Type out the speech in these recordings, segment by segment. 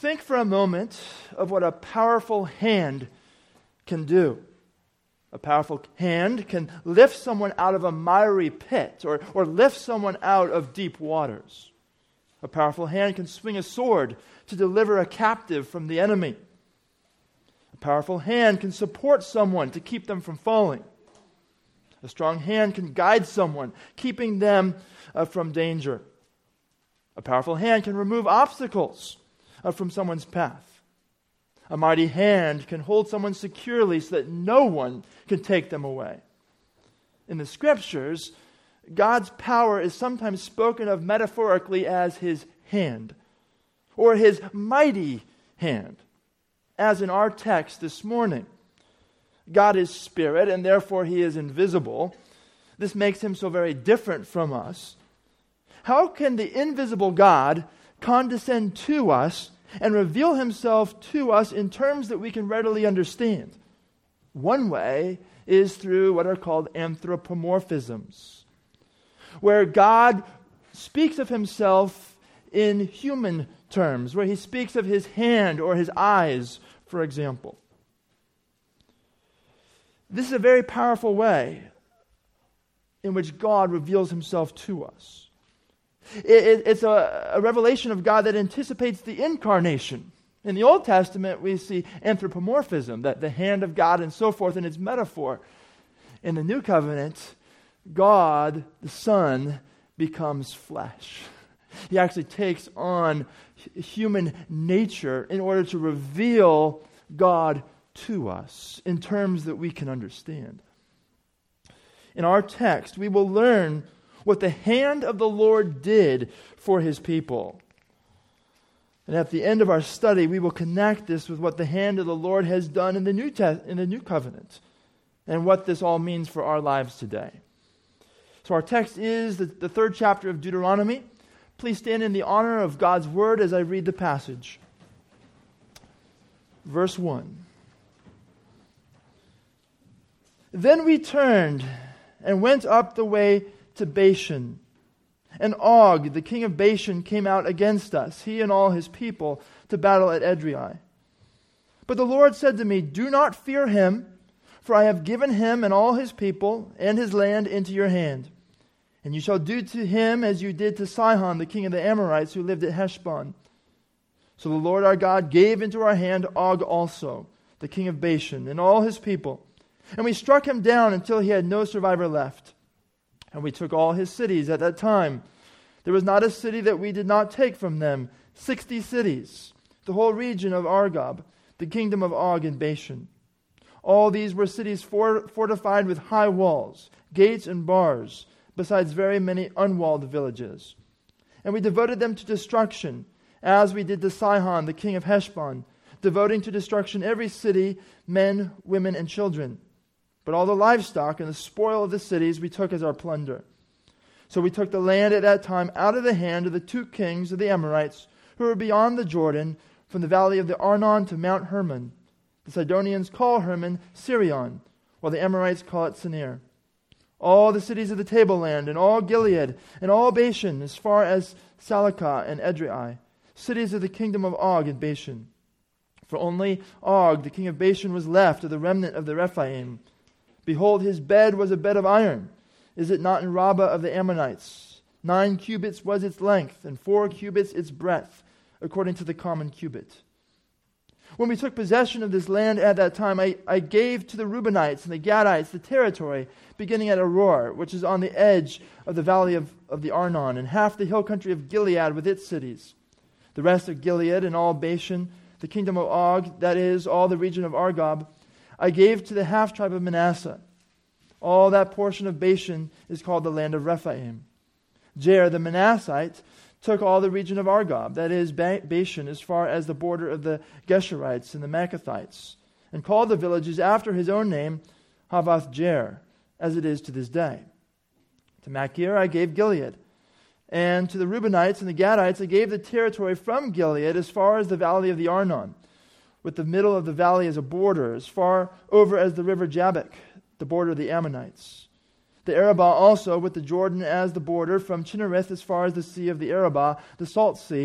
Think for a moment of what a powerful hand can do. A powerful hand can lift someone out of a miry pit or lift someone out of deep waters. A powerful hand can swing a sword to deliver a captive from the enemy. A powerful hand can support someone to keep them from falling. A strong hand can guide someone, keeping them from danger. A powerful hand can remove obstacles from someone's path. A mighty hand can hold someone securely so that no one can take them away. In the Scriptures, God's power is sometimes spoken of metaphorically as His hand, or His mighty hand, as in our text this morning. God is spirit, and therefore He is invisible. This makes Him so very different from us. How can the invisible God condescend to us and reveal Himself to us in terms that we can readily understand? One way is through what are called anthropomorphisms, where God speaks of Himself in human terms, where He speaks of His hand or His eyes, for example. This is a very powerful way in which God reveals Himself to us. It's a revelation of God that anticipates the incarnation. In the Old Testament, we see anthropomorphism, that the hand of God and so forth in its metaphor. In the New Covenant, God, the Son, becomes flesh. He actually takes on human nature in order to reveal God to us in terms that we can understand. In our text, we will learn what the hand of the Lord did for His people. And at the end of our study, we will connect this with what the hand of the Lord has done in the New Covenant and what this all means for our lives today. So our text is the third chapter of Deuteronomy. Please stand in the honor of God's word as I read the passage. Verse 1. Then we turned and went up the way to Bashan. And Og, the king of Bashan, came out against us, he and all his people, to battle at Edrei. But the Lord said to me, "Do not fear him, for I have given him and all his people and his land into your hand. And you shall do to him as you did to Sihon, the king of the Amorites, who lived at Heshbon." So the Lord our God gave into our hand Og also, the king of Bashan, and all his people. And we struck him down until he had no survivor left. And we took all his cities at that time. There was not a city that we did not take from them. 60 cities, the whole region of Argob, the kingdom of Og in Bashan. All these were cities fortified with high walls, gates and bars, besides very many unwalled villages. And we devoted them to destruction, as we did to Sihon, the king of Heshbon, devoting to destruction every city, men, women, and children. But all the livestock and the spoil of the cities we took as our plunder. So we took the land at that time out of the hand of the 2 kings of the Amorites, who were beyond the Jordan, from the valley of the Arnon to Mount Hermon. The Sidonians call Hermon Sirion, while the Amorites call it Senir. All the cities of the tableland, and all Gilead, and all Bashan, as far as Salakah and Edrei, cities of the kingdom of Og in Bashan. For only Og, the king of Bashan, was left of the remnant of the Rephaim. Behold, his bed was a bed of iron. Is it not in Rabbah of the Ammonites? 9 cubits was its length, and 4 cubits its breadth, according to the common cubit. When we took possession of this land at that time, I gave to the Reubenites and the Gadites the territory, beginning at Aroer, which is on the edge of the valley of the Arnon, and half the hill country of Gilead with its cities. The rest of Gilead and all Bashan, the kingdom of Og, that is, all the region of Argob, I gave to the half-tribe of Manasseh. All that portion of Bashan is called the land of Rephaim. Jair, the Manassite, took all the region of Argob, that is, Bashan, as far as the border of the Geshurites and the Maccathites, and called the villages after his own name, Havoth Jair, as it is to this day. To Machir I gave Gilead, and to the Reubenites and the Gadites I gave the territory from Gilead as far as the valley of the Arnon, with the middle of the valley as a border, as far over as the river Jabbok, the border of the Ammonites. The Arabah also, with the Jordan as the border, from Chinnereth as far as the sea of the Arabah, the salt sea,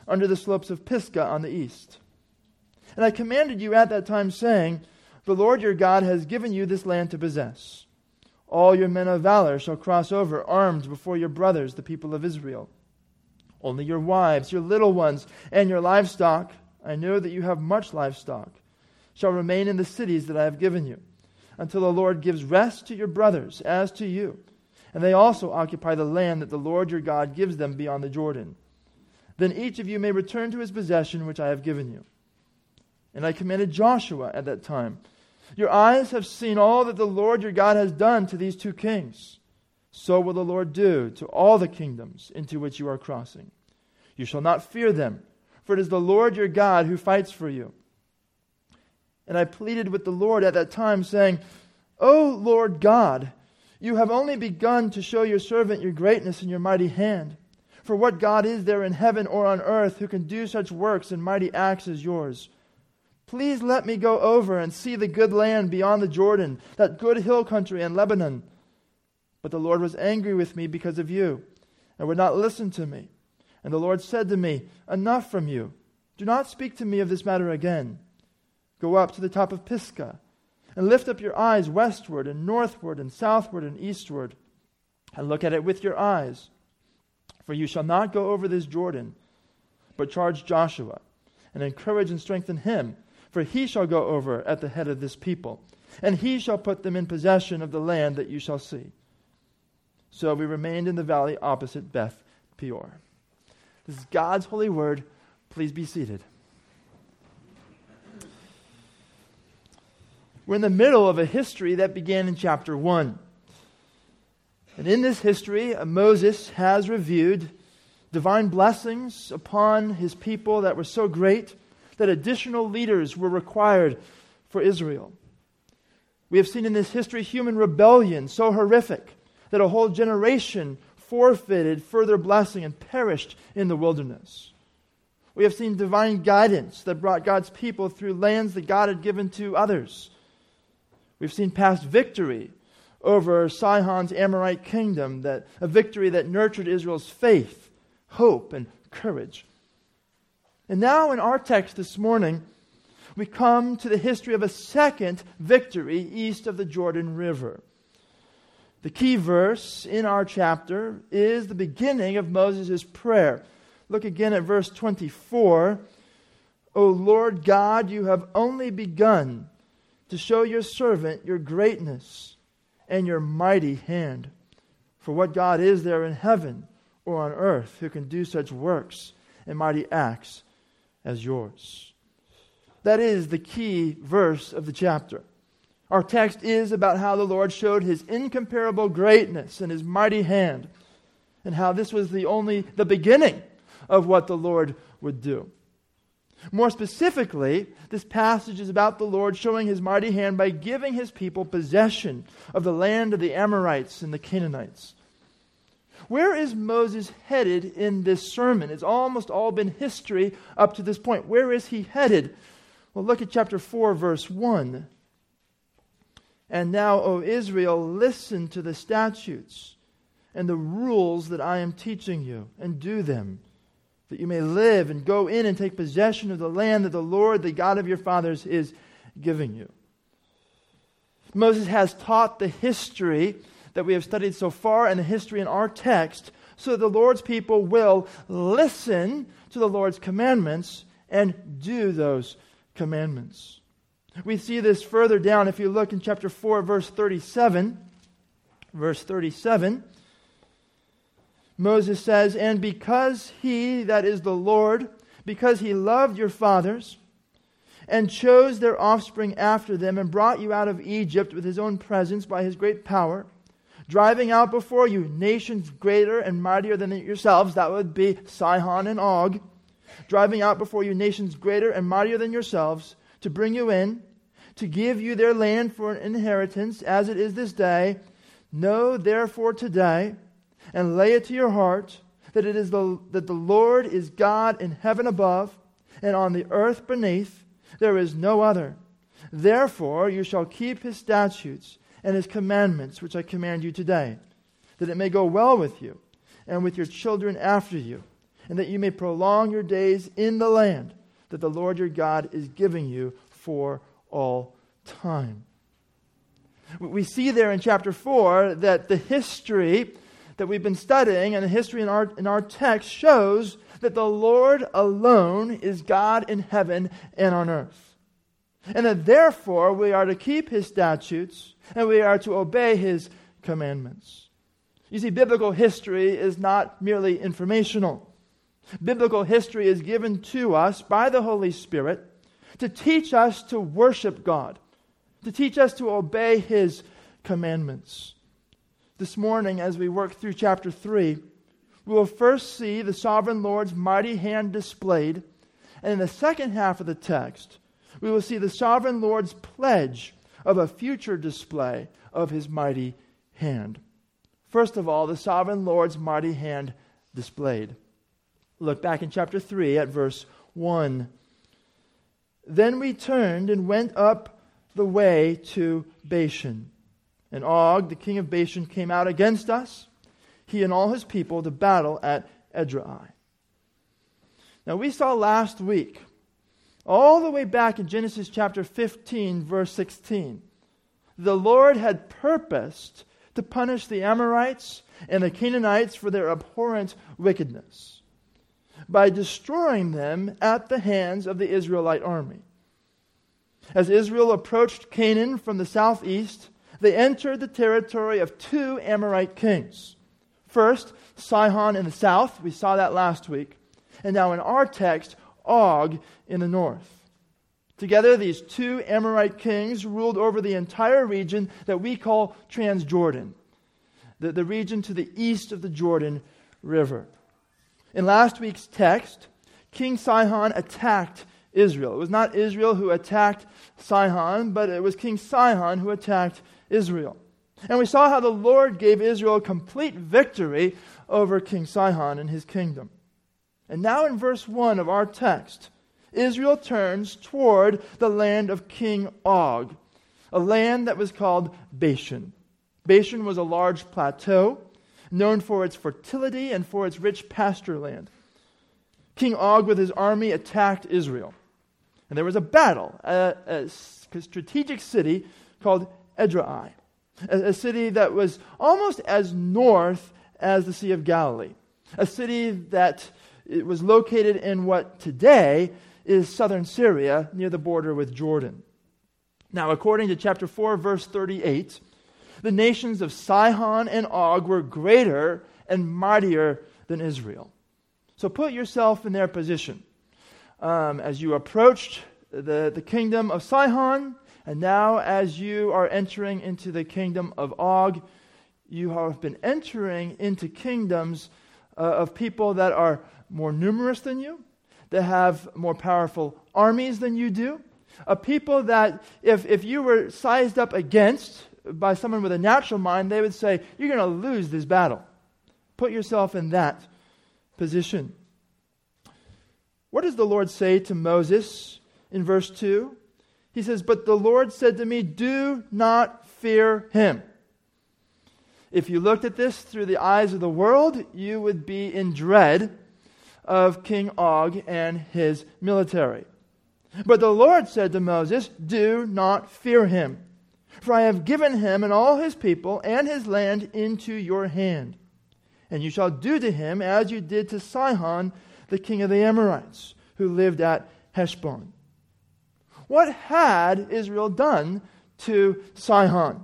under the slopes of Pisgah on the east. And I commanded you at that time, saying, the Lord your God has given you this land to possess. All your men of valor shall cross over armed before your brothers, the people of Israel. Only your wives, your little ones, and your livestock, I know that you have much livestock, shall remain in the cities that I have given you, until the Lord gives rest to your brothers as to you. And they also occupy the land that the Lord your God gives them beyond the Jordan. Then each of you may return to his possession which I have given you. And I commanded Joshua at that time, your eyes have seen all that the Lord your God has done to these two kings. So will the Lord do to all the kingdoms into which you are crossing. You shall not fear them, for it is the Lord your God who fights for you. And I pleaded with the Lord at that time, saying, O Lord God, you have only begun to show your servant your greatness and your mighty hand. For what God is there in heaven or on earth who can do such works and mighty acts as yours? Please let me go over and see the good land beyond the Jordan, that good hill country and Lebanon. But the Lord was angry with me because of you, and would not listen to me. And the Lord said to me, enough from you. Do not speak to me of this matter again. Go up to the top of Pisgah, and lift up your eyes westward and northward and southward and eastward, and look at it with your eyes. For you shall not go over this Jordan, but charge Joshua, and encourage and strengthen him, for he shall go over at the head of this people, and he shall put them in possession of the land that you shall see. So we remained in the valley opposite Beth Peor. This is God's holy word. Please be seated. We're in the middle of a history that began in chapter 1. And in this history, Moses has reviewed divine blessings upon his people that were so great that additional leaders were required for Israel. We have seen in this history human rebellion so horrific that a whole generation forfeited further blessing and perished in the wilderness. We have seen divine guidance that brought God's people through lands that God had given to others. We've seen past victory over Sihon's Amorite kingdom, a victory that nurtured Israel's faith, hope, and courage. And now in our text this morning, we come to the history of a second victory east of the Jordan River. The key verse in our chapter is the beginning of Moses' prayer. Look again at verse 24. O Lord God, you have only begun to show your servant your greatness and your mighty hand. For what God is there in heaven or on earth who can do such works and mighty acts as yours? That is the key verse of the chapter. Our text is about how the Lord showed his incomparable greatness and his mighty hand, and how this was the beginning of what the Lord would do. More specifically, this passage is about the Lord showing his mighty hand by giving his people possession of the land of the Amorites and the Canaanites. Where is Moses headed in this sermon? It's almost all been history up to this point. Where is he headed? Well, look at chapter 4, verse 1. And now, O Israel, listen to the statutes and the rules that I am teaching you, and do them, that you may live and go in and take possession of the land that the Lord, the God of your fathers, is giving you. Moses has taught the history that we have studied so far and the history in our text, so that the Lord's people will listen to the Lord's commandments and do those commandments. We see this further down if you look in chapter 4, verse 37. Verse 37, Moses says, and because he, that is the Lord, because he loved your fathers and chose their offspring after them and brought you out of Egypt with his own presence by his great power, driving out before you nations greater and mightier than yourselves, that would be Sihon and Og, driving out before you nations greater and mightier than yourselves, to bring you in, to give you their land for an inheritance, as it is this day. Know therefore today, and lay it to your heart, that that the Lord is God in heaven above, and on the earth beneath. There is no other. Therefore you shall keep his statutes and his commandments, which I command you today, that it may go well with you, and with your children after you, and that you may prolong your days in the land that the Lord your God is giving you for all time. We see there in chapter 4 that the history that we've been studying and the history in our text shows that the Lord alone is God in heaven and on earth. And that therefore we are to keep His statutes and we are to obey His commandments. You see, biblical history is not merely informational. Biblical history is given to us by the Holy Spirit to teach us to worship God, to teach us to obey His commandments. This morning, as we work through chapter 3, we will first see the sovereign Lord's mighty hand displayed, and in the second half of the text, we will see the sovereign Lord's pledge of a future display of His mighty hand. First of all, the sovereign Lord's mighty hand displayed. Look back in chapter 3 at verse 1. Then we turned and went up the way to Bashan. And Og, the king of Bashan, came out against us, he and all his people, to battle at Edrei. Now we saw last week, all the way back in Genesis chapter 15, verse 16, the Lord had purposed to punish the Amorites and the Canaanites for their abhorrent wickedness by destroying them at the hands of the Israelite army. As Israel approached Canaan from the southeast, they entered the territory of two Amorite kings. First, Sihon in the south, we saw that last week, and now in our text, Og in the north. Together, these two Amorite kings ruled over the entire region that we call Transjordan, the region to the east of the Jordan River. In last week's text, King Sihon attacked Israel. It was not Israel who attacked Sihon, but it was King Sihon who attacked Israel. And we saw how the Lord gave Israel a complete victory over King Sihon and his kingdom. And now in verse 1 of our text, Israel turns toward the land of King Og, a land that was called Bashan. Bashan was a large plateau known for its fertility and for its rich pasture land. King Og with his army attacked Israel. And there was a battle, a strategic city called Edrei, a city that was almost as north as the Sea of Galilee, a city that it was located in what today is southern Syria near the border with Jordan. Now, according to chapter 4, verse 38, the nations of Sihon and Og were greater and mightier than Israel. So put yourself in their position. As you approached the kingdom of Sihon, and now as you are entering into the kingdom of Og, you have been entering into kingdoms of people that are more numerous than you, that have more powerful armies than you do, a people that if you were sized up against by someone with a natural mind, they would say, you're going to lose this battle. Put yourself in that position. What does the Lord say to Moses in verse 2? He says, but the Lord said to me, do not fear him. If you looked at this through the eyes of the world, you would be in dread of King Og and his military. But the Lord said to Moses, do not fear him, for I have given him and all his people and his land into your hand. And you shall do to him as you did to Sihon, the king of the Amorites, who lived at Heshbon. What had Israel done to Sihon?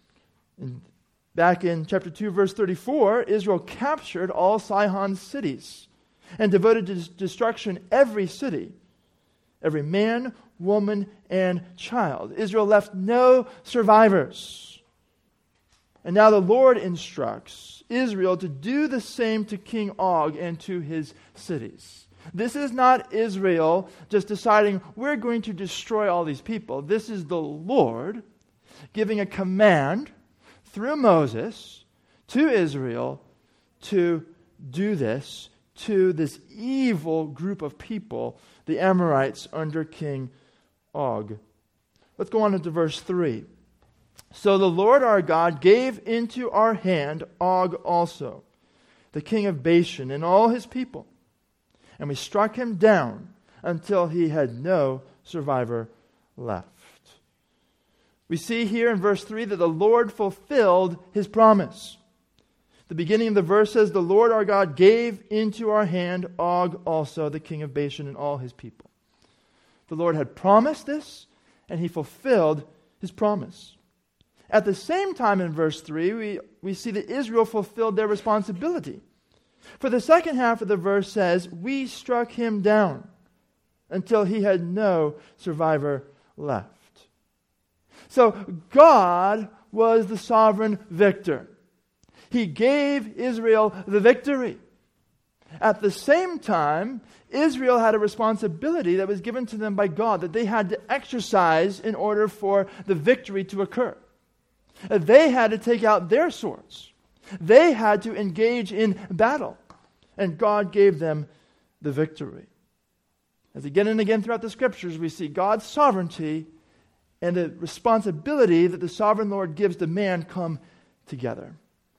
Back in chapter 2, verse 34, Israel captured all Sihon's cities and devoted to destruction every city, every man, woman, and child. Israel left no survivors. And now the Lord instructs Israel to do the same to King Og and to his cities. This is not Israel just deciding we're going to destroy all these people. This is the Lord giving a command through Moses to Israel to do this to this evil group of people, the Amorites under King Og. Let's go on into verse 3. So the Lord our God gave into our hand Og also, the king of Bashan, and all his people, and we struck him down until he had no survivor left. We see here in verse 3 that the Lord fulfilled his promise. The beginning of the verse says, the Lord our God gave into our hand Og also, the king of Bashan, and all his people. The Lord had promised this, and he fulfilled his promise. At the same time in verse 3, we see that Israel fulfilled their responsibility. For the second half of the verse says, we struck him down until he had no survivor left. So God was the sovereign victor. He gave Israel the victory. At the same time, Israel had a responsibility that was given to them by God that they had to exercise in order for the victory to occur. They had to take out their swords. They had to engage in battle. And God gave them the victory. As again and again throughout the Scriptures, we see God's sovereignty and the responsibility that the sovereign Lord gives to man come together.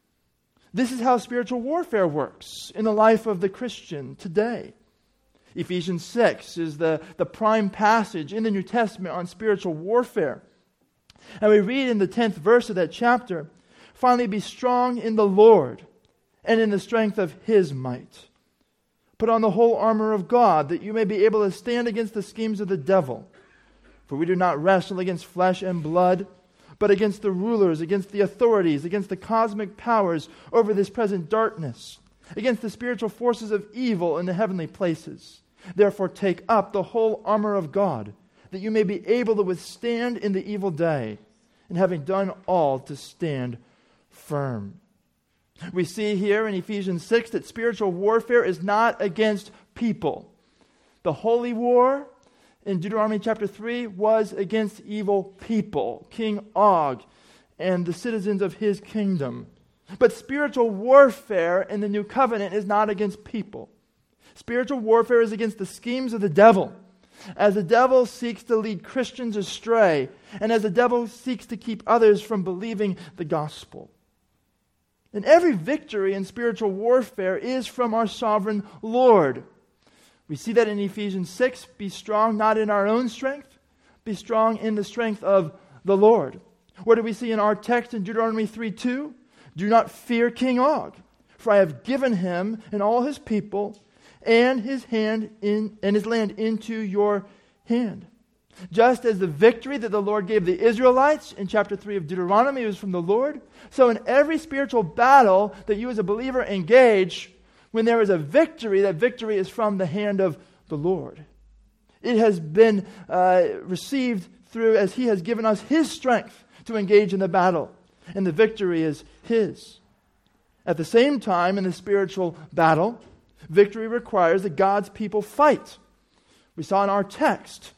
This is how spiritual warfare works in the life of the Christian today. Ephesians 6 is the prime passage in the New Testament on spiritual warfare. And we read in the 10th verse of that chapter, finally be strong in the Lord and in the strength of his might. Put on the whole armor of God, that you may be able to stand against the schemes of the devil. For we do not wrestle against flesh and blood, but against the rulers, against the authorities, against the cosmic powers over this present darkness, against the spiritual forces of evil in the heavenly places. Therefore take up the whole armor of God, that you may be able to withstand in the evil day, and having done all, to stand firm. We see here in Ephesians 6 that spiritual warfare is not against people. The holy war in Deuteronomy chapter 3 was against evil people, King Og and the citizens of his kingdom. But spiritual warfare in the new covenant is not against people. Spiritual warfare is against the schemes of the devil, as the devil seeks to lead Christians astray, and as the devil seeks to keep others from believing the gospel. And every victory in spiritual warfare is from our sovereign Lord. We see that in Ephesians 6, be strong not in our own strength, be strong in the strength of the Lord. What do we see in our text in Deuteronomy 3:2? Do not fear King Og, for I have given him and all his people and his land into your hand. Just as the victory that the Lord gave the Israelites in chapter 3 of Deuteronomy was from the Lord, so in every spiritual battle that you as a believer engage, when there is a victory, that victory is from the hand of the Lord. It has been received through as he has given us his strength to engage in the battle, and the victory is his. At the same time, in the spiritual battle, victory requires that God's people fight. We saw in our text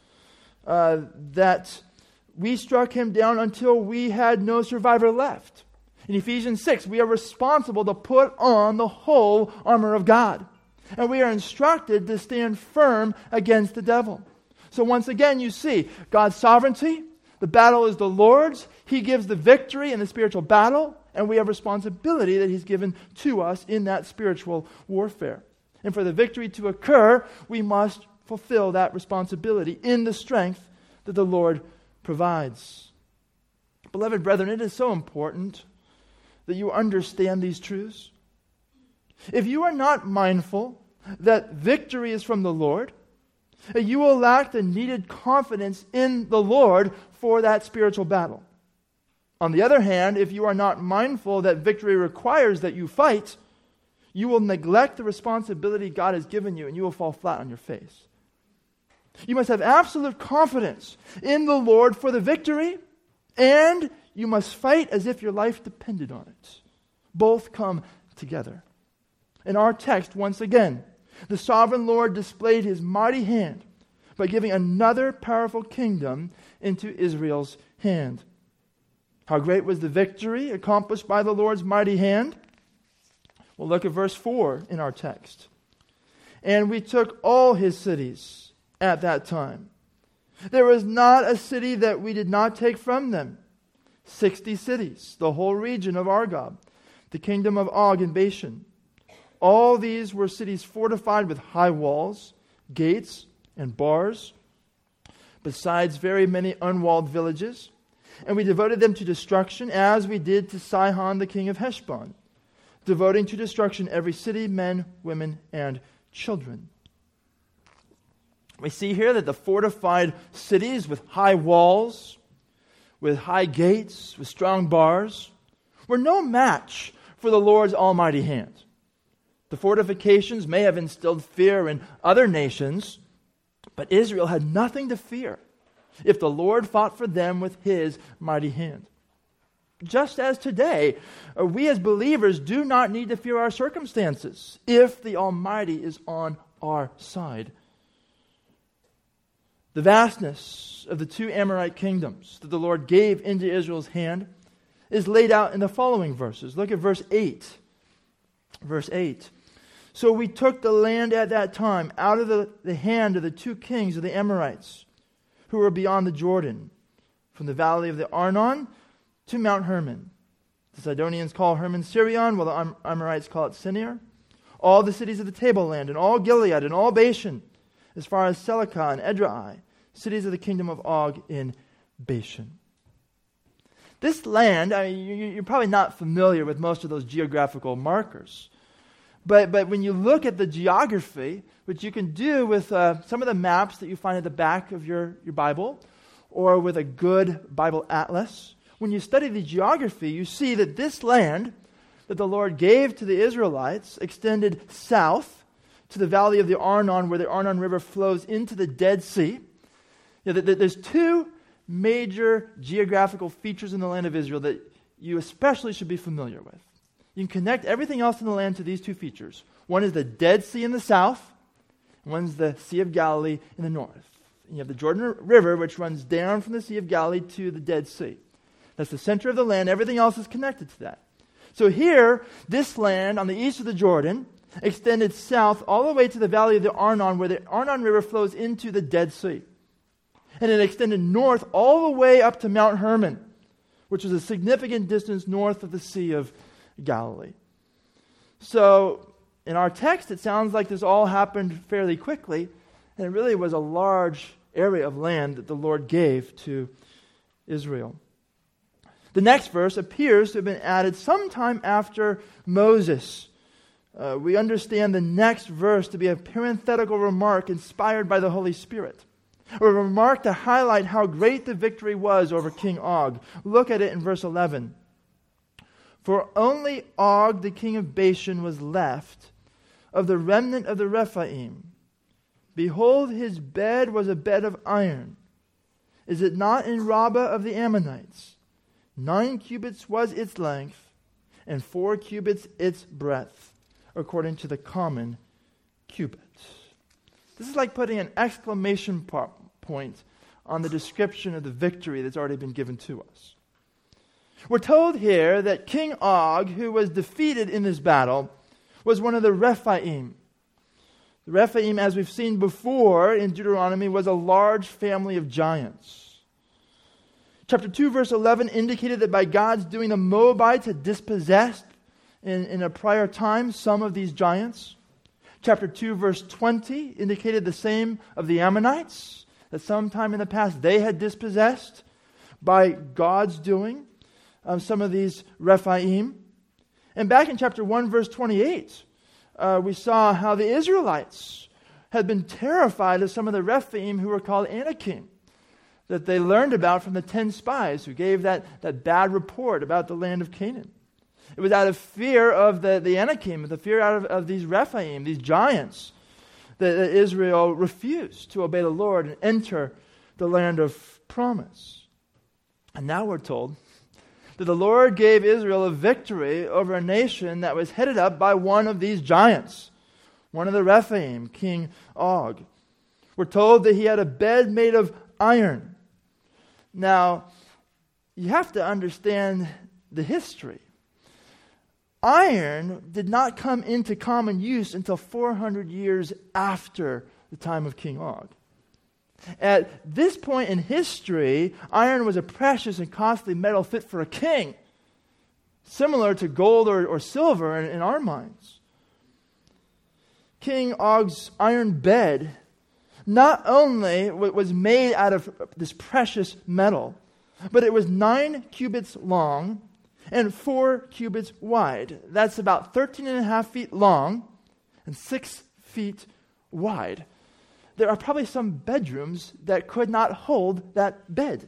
that we struck him down until we had no survivor left. In Ephesians 6, we are responsible to put on the whole armor of God. And we are instructed to stand firm against the devil. So once again, you see God's sovereignty. The battle is the Lord's. He gives the victory in the spiritual battle. And we have responsibility that he's given to us in that spiritual warfare. And for the victory to occur, we must fulfill that responsibility in the strength that the Lord provides. Beloved brethren, it is so important that you understand these truths. If you are not mindful that victory is from the Lord, you will lack the needed confidence in the Lord for that spiritual battle. On the other hand, if you are not mindful that victory requires that you fight, you will neglect the responsibility God has given you and you will fall flat on your face. You must have absolute confidence in the Lord for the victory, and you must fight as if your life depended on it. Both come together. In our text, once again, the sovereign Lord displayed his mighty hand by giving another powerful kingdom into Israel's hand. How great was the victory accomplished by the Lord's mighty hand? We'll look at verse 4 in our text. And we took all his cities at that time. There was not a city that we did not take from them. 60 cities, the whole region of Argob, the kingdom of Og and Bashan. All these were cities fortified with high walls, gates, and bars, besides very many unwalled villages. And we devoted them to destruction, as we did to Sihon the king of Heshbon, devoting to destruction every city, men, women, and children. We see here that the fortified cities with high walls, with high gates, with strong bars, were no match for the Lord's almighty hand. The fortifications may have instilled fear in other nations, but Israel had nothing to fear if the Lord fought for them with his mighty hand. Just as today, we as believers do not need to fear our circumstances if the Almighty is on our side. The vastness of the two Amorite kingdoms that the Lord gave into Israel's hand is laid out in the following verses. Look at verse 8. Verse 8. So we took the land at that time out of the hand of the two kings of the Amorites who were beyond the Jordan, from the valley of the Arnon to Mount Hermon. The Sidonians call Hermon Sirion, while the Amorites call it Sinir. All the cities of the tableland, and all Gilead, and all Bashan, as far as Selecah and Edrei, cities of the kingdom of Og in Bashan. This land, you're probably not familiar with most of those geographical markers. But when you look at the geography, which you can do with some of the maps that you find at the back of your Bible, or with a good Bible atlas, when you study the geography, you see that this land that the Lord gave to the Israelites extended south to the valley of the Arnon, where the Arnon River flows into the Dead Sea. There's two major geographical features in the land of Israel that you especially should be familiar with. You can connect everything else in the land to these two features. One is the Dead Sea in the south, and one's the Sea of Galilee in the north. And you have the Jordan River, which runs down from the Sea of Galilee to the Dead Sea. That's the center of the land. Everything else is connected to that. So here, this land on the east of the Jordan extended south all the way to the valley of the Arnon, where the Arnon River flows into the Dead Sea. And it extended north all the way up to Mount Hermon, which was a significant distance north of the Sea of Galilee. So, in our text, it sounds like this all happened fairly quickly, and it really was a large area of land that the Lord gave to Israel. The next verse appears to have been added sometime after Moses. We understand the next verse to be a parenthetical remark inspired by the Holy Spirit, or a remark to highlight how great the victory was over King Og. Look at it in verse 11. For only Og, the king of Bashan, was left of the remnant of the Rephaim. Behold, his bed was a bed of iron. Is it not in Rabbah of the Ammonites? 9 cubits was its length, and 4 cubits its breadth, according to the common cubit. This is like putting an exclamation point on the description of the victory that's already been given to us. We're told here that King Og, who was defeated in this battle, was one of the Rephaim. The Rephaim, as we've seen before in Deuteronomy, was a large family of giants. Chapter 2, verse 11 indicated that by God's doing, the Moabites had dispossessed in a prior time some of these giants. Chapter 2, verse 20 indicated the same of the Ammonites, that sometime in the past they had dispossessed by God's doing some of these Rephaim. And back in chapter 1, verse 28, we saw how the Israelites had been terrified of some of the Rephaim who were called Anakim, that they learned about from the 10 spies who gave that bad report about the land of Canaan. It was out of fear of the Anakim, the fear out of these Rephaim, these giants, that Israel refused to obey the Lord and enter the land of promise. And now we're told that the Lord gave Israel a victory over a nation that was headed up by one of these giants, one of the Rephaim, King Og. We're told that he had a bed made of iron. Now, you have to understand the history. Iron did not come into common use until 400 years after the time of King Og. At this point in history, iron was a precious and costly metal fit for a king, similar to gold or silver in our minds. King Og's iron bed not only was made out of this precious metal, but it was 9 cubits long and 4 cubits wide. That's about 13.5 feet long and 6 feet wide. There are probably some bedrooms that could not hold that bed.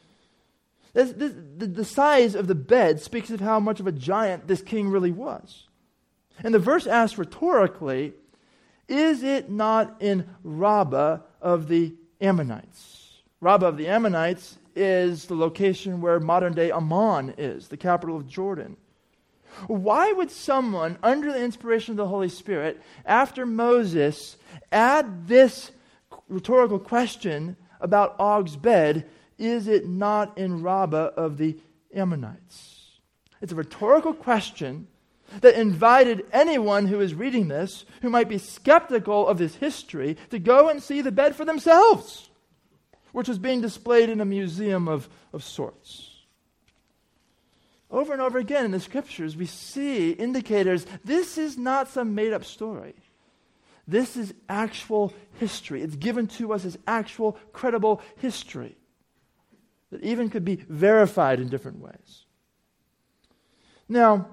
The size of the bed speaks of how much of a giant this king really was. And the verse asks rhetorically, is it not in Rabbah of the Ammonites? Rabbah of the Ammonites is the location where modern-day Amman is, the capital of Jordan. Why would someone, under the inspiration of the Holy Spirit, after Moses, add this rhetorical question about Og's bed, is it not in Rabbah of the Ammonites? It's a rhetorical question that invited anyone who is reading this, who might be skeptical of this history, to go and see the bed for themselves, which was being displayed in a museum of sorts. Over and over again in the Scriptures, we see indicators this is not some made-up story. This is actual history. It's given to us as actual, credible history that even could be verified in different ways. Now,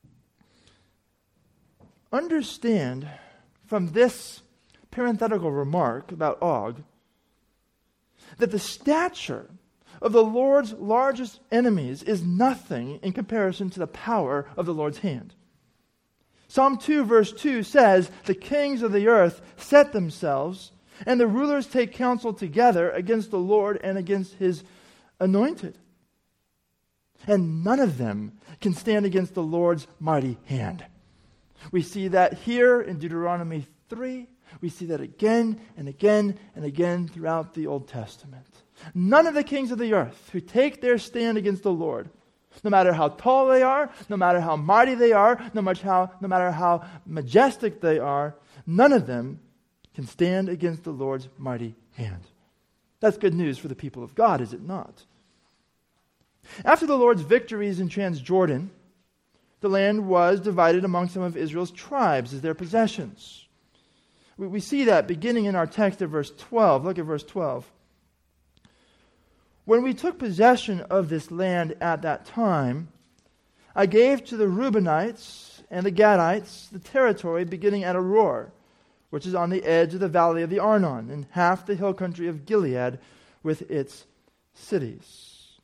understand from this parenthetical remark about Og that the stature of the Lord's largest enemies is nothing in comparison to the power of the Lord's hand. Psalm 2 verse 2 says, "The kings of the earth set themselves, and the rulers take counsel together against the Lord and against his anointed. And none of them can stand against the Lord's mighty hand." We see that here in Deuteronomy 3. We see that again and again and again throughout the Old Testament. None of the kings of the earth who take their stand against the Lord, no matter how tall they are, no matter how mighty they are, no matter how majestic they are, none of them can stand against the Lord's mighty hand. That's good news for the people of God, is it not? After the Lord's victories in Transjordan, the land was divided among some of Israel's tribes as their possessions. We see that beginning in our text at verse 12. Look at verse 12. "When we took possession of this land at that time, I gave to the Reubenites and the Gadites the territory beginning at Aroer, which is on the edge of the valley of the Arnon, and half the hill country of Gilead with its cities."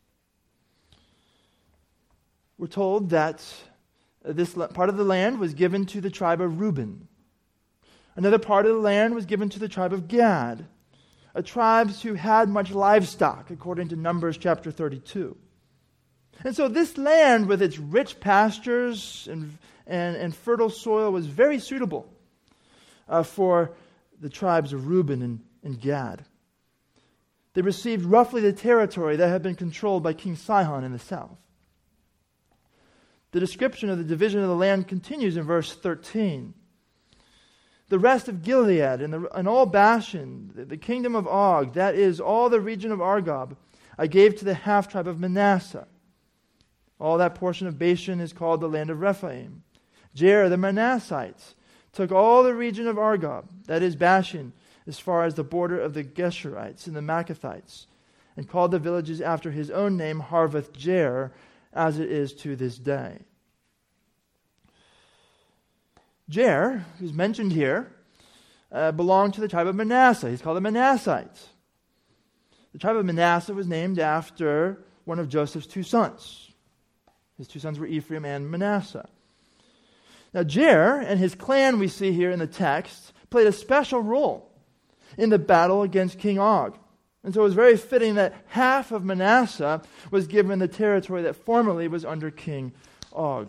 We're told that this part of the land was given to the tribe of Reuben. Another part of the land was given to the tribe of Gad, tribes who had much livestock, according to Numbers chapter 32. And so this land, with its rich pastures and fertile soil, was very suitable for the tribes of Reuben and Gad. They received roughly the territory that had been controlled by King Sihon in the south. The description of the division of the land continues in verse 13. "The rest of Gilead and all Bashan, the kingdom of Og, that is, all the region of Argob, I gave to the half-tribe of Manasseh. All that portion of Bashan is called the land of Rephaim. Jair, the Manassites, took all the region of Argob, that is, Bashan, as far as the border of the Geshurites and the Maccathites, and called the villages after his own name, Harvath Jair, as it is to this day." Jair, who's mentioned here, belonged to the tribe of Manasseh. He's called a Manassite. The tribe of Manasseh was named after one of Joseph's 2 sons. His 2 sons were Ephraim and Manasseh. Now Jair and his clan, we see here in the text, played a special role in the battle against King Og. And so it was very fitting that half of Manasseh was given the territory that formerly was under King Og.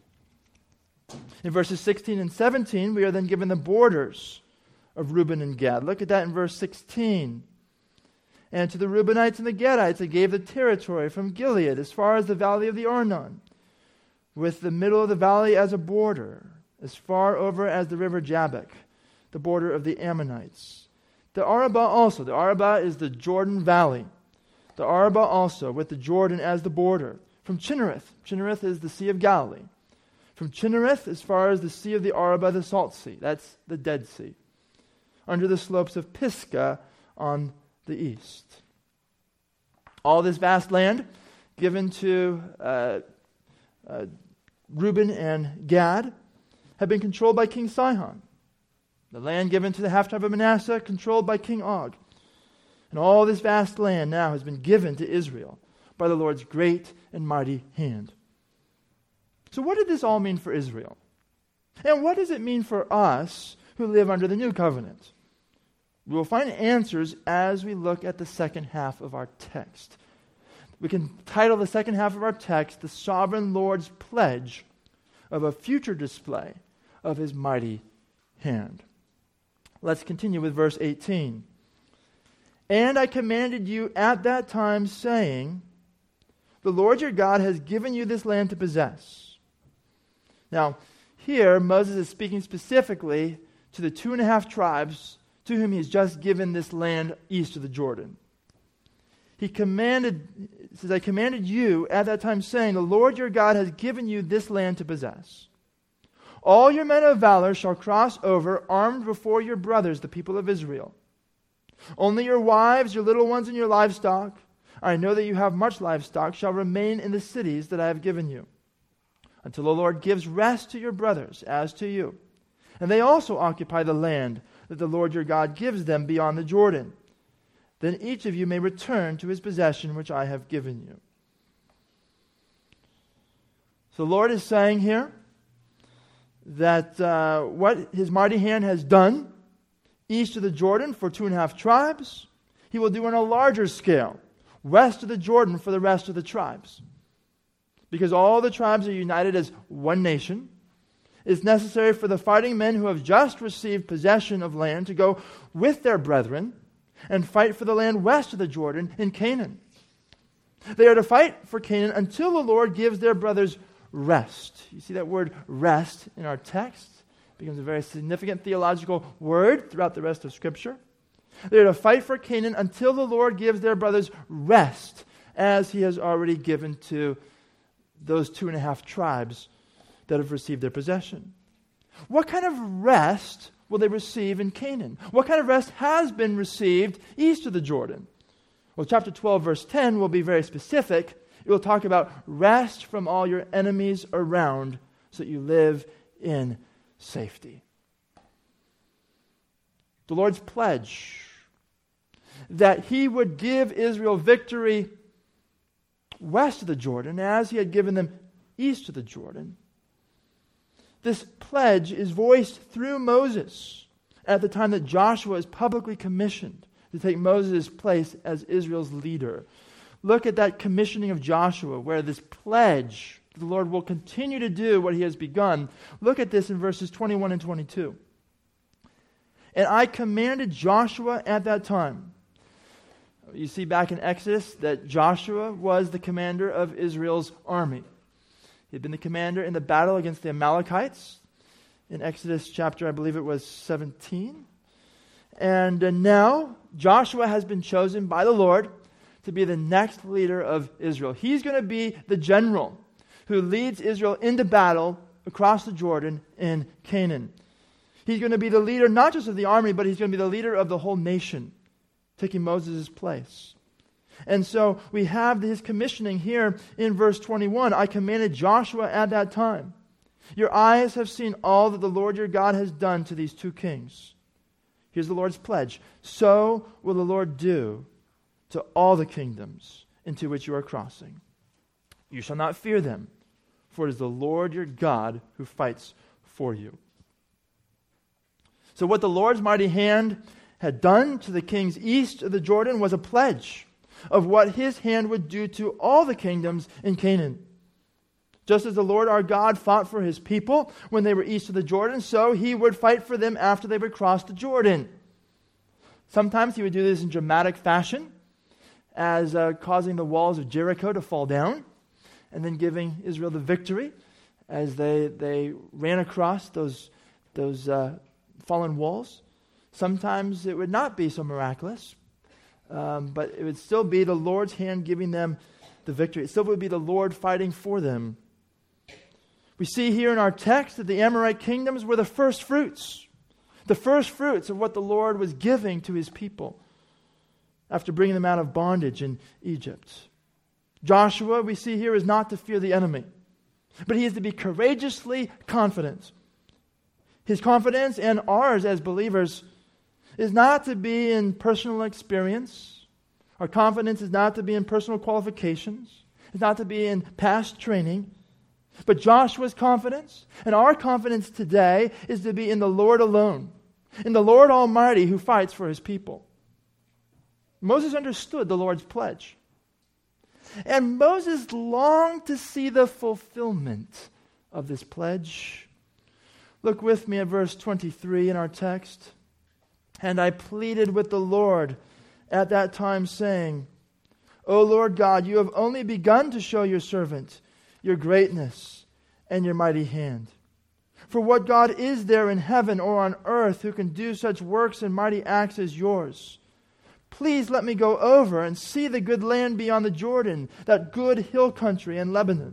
In verses 16 and 17, we are then given the borders of Reuben and Gad. Look at that in verse 16. "And to the Reubenites and the Gadites I gave the territory from Gilead as far as the valley of the Arnon, with the middle of the valley as a border, as far over as the river Jabbok, the border of the Ammonites. The Arabah also." The Arabah is the Jordan Valley. "The Arabah also, with the Jordan as the border, from Chinnereth." Chinnereth is the Sea of Galilee. from Chinnereth as far as the Sea of the Arabah, the Salt Sea. That's the Dead Sea. Under the slopes of Pisgah on the east. All this vast land given to Reuben and Gad had been controlled by King Sihon. The land given to the half-tribe of Manasseh controlled by King Og. And all this vast land now has been given to Israel by the Lord's great and mighty hand. So what did this all mean for Israel? And what does it mean for us who live under the new covenant? We will find answers as we look at the second half of our text. We can title the second half of our text, The Sovereign Lord's Pledge of a Future Display of His Mighty Hand. Let's continue with verse 18. And I commanded you at that time, saying, the Lord your God has given you this land to possess. Now, here Moses is speaking specifically to the 2.5 tribes to whom he has just given this land east of the Jordan. He says, I commanded you at that time, saying, the Lord your God has given you this land to possess. All your men of valor shall cross over, armed before your brothers, the people of Israel. Only your wives, your little ones, and your livestock, I know that you have much livestock, shall remain in the cities that I have given you, until the Lord gives rest to your brothers as to you. And they also occupy the land that the Lord your God gives them beyond the Jordan. Then each of you may return to his possession which I have given you. So the Lord is saying here that what his mighty hand has done east of the Jordan for 2.5 tribes, he will do on a larger scale, west of the Jordan for the rest of the tribes. Because all the tribes are united as one nation, it's necessary for the fighting men who have just received possession of land to go with their brethren and fight for the land west of the Jordan in Canaan. They are to fight for Canaan until the Lord gives their brothers rest. You see that word rest in our text? It becomes a very significant theological word throughout the rest of Scripture. They are to fight for Canaan until the Lord gives their brothers rest, as he has already given to those 2.5 tribes that have received their possession. What kind of rest will they receive in Canaan? What kind of rest has been received east of the Jordan? Well, chapter 12, verse 10 will be very specific. It will talk about rest from all your enemies around so that you live in safety. The Lord's pledge that he would give Israel victory west of the Jordan as he had given them east of the Jordan. This pledge is voiced through Moses at the time that Joshua is publicly commissioned to take Moses' place as Israel's leader. Look at that commissioning of Joshua, where this pledge, the Lord will continue to do what he has begun. Look at this in verses 21 and 22. And I commanded Joshua at that time. You see back in Exodus that Joshua was the commander of Israel's army. He had been the commander in the battle against the Amalekites in Exodus chapter, I believe it was 17. And now Joshua has been chosen by the Lord to be the next leader of Israel. He's going to be the general who leads Israel into battle across the Jordan in Canaan. He's going to be the leader not just of the army, but he's going to be the leader of the whole nation, taking Moses' place. And so we have his commissioning here in verse 21. I commanded Joshua at that time. Your eyes have seen all that the Lord your God has done to these 2 kings. Here's the Lord's pledge. So will the Lord do to all the kingdoms into which you are crossing. You shall not fear them, for it is the Lord your God who fights for you. So what the Lord's mighty hand had done to the kings east of the Jordan was a pledge of what his hand would do to all the kingdoms in Canaan. Just as the Lord our God fought for his people when they were east of the Jordan, so he would fight for them after they would cross the Jordan. Sometimes he would do this in dramatic fashion, as causing the walls of Jericho to fall down, and then giving Israel the victory as they ran across those fallen walls. Sometimes it would not be so miraculous, but it would still be the Lord's hand giving them the victory. It still would be the Lord fighting for them. We see here in our text that the Amorite kingdoms were the first fruits of what the Lord was giving to his people after bringing them out of bondage in Egypt. Joshua, we see here, is not to fear the enemy, but he is to be courageously confident. His confidence and ours as believers is not to be in personal experience. Our confidence is not to be in personal qualifications. It's not to be in past training. But Joshua's confidence and our confidence today is to be in the Lord alone, in the Lord Almighty who fights for his people. Moses understood the Lord's pledge. And Moses longed to see the fulfillment of this pledge. Look with me at verse 23 in our text. And I pleaded with the Lord at that time, saying, O Lord God, you have only begun to show your servant your greatness and your mighty hand. For what God is there in heaven or on earth who can do such works and mighty acts as yours? Please let me go over and see the good land beyond the Jordan, that good hill country in Lebanon.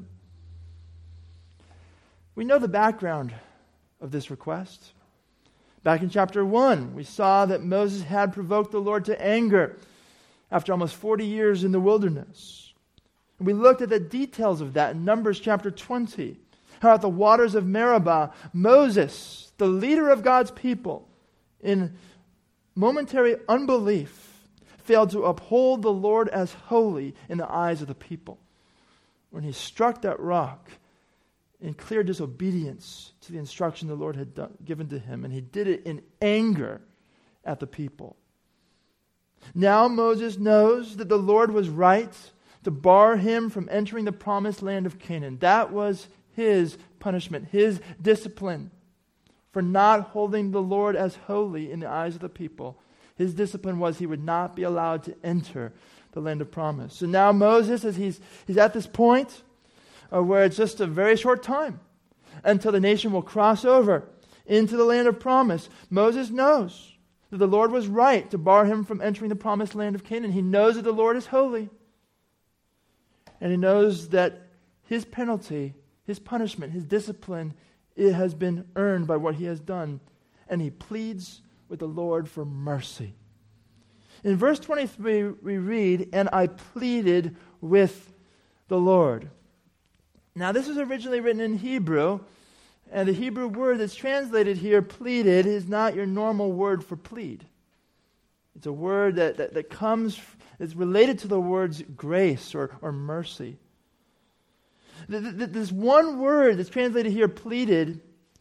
We know the background of this request. Back in chapter 1, we saw that Moses had provoked the Lord to anger after almost 40 years in the wilderness. And we looked at the details of that in Numbers chapter 20. How at the waters of Meribah, Moses, the leader of God's people, in momentary unbelief, failed to uphold the Lord as holy in the eyes of the people. When he struck that rock in clear disobedience to the instruction the Lord had given to him, and he did it in anger at the people. Now Moses knows that the Lord was right to bar him from entering the promised land of Canaan. That was his punishment, his discipline for not holding the Lord as holy in the eyes of the people. His discipline was he would not be allowed to enter the land of promise. So now Moses, as he's at this point where it's just a very short time until the nation will cross over into the land of promise, Moses knows that the Lord was right to bar him from entering the promised land of Canaan. He knows that the Lord is holy. And he knows that his penalty, his punishment, his discipline, it has been earned by what he has done. And he pleads with the Lord for mercy. In verse 23, we read, and I pleaded with the Lord. Now, this was originally written in Hebrew, and the Hebrew word that's translated here, pleaded, is not your normal word for plead. It's a word that comes, it's related to the words grace or mercy. This one word that's translated here, pleaded,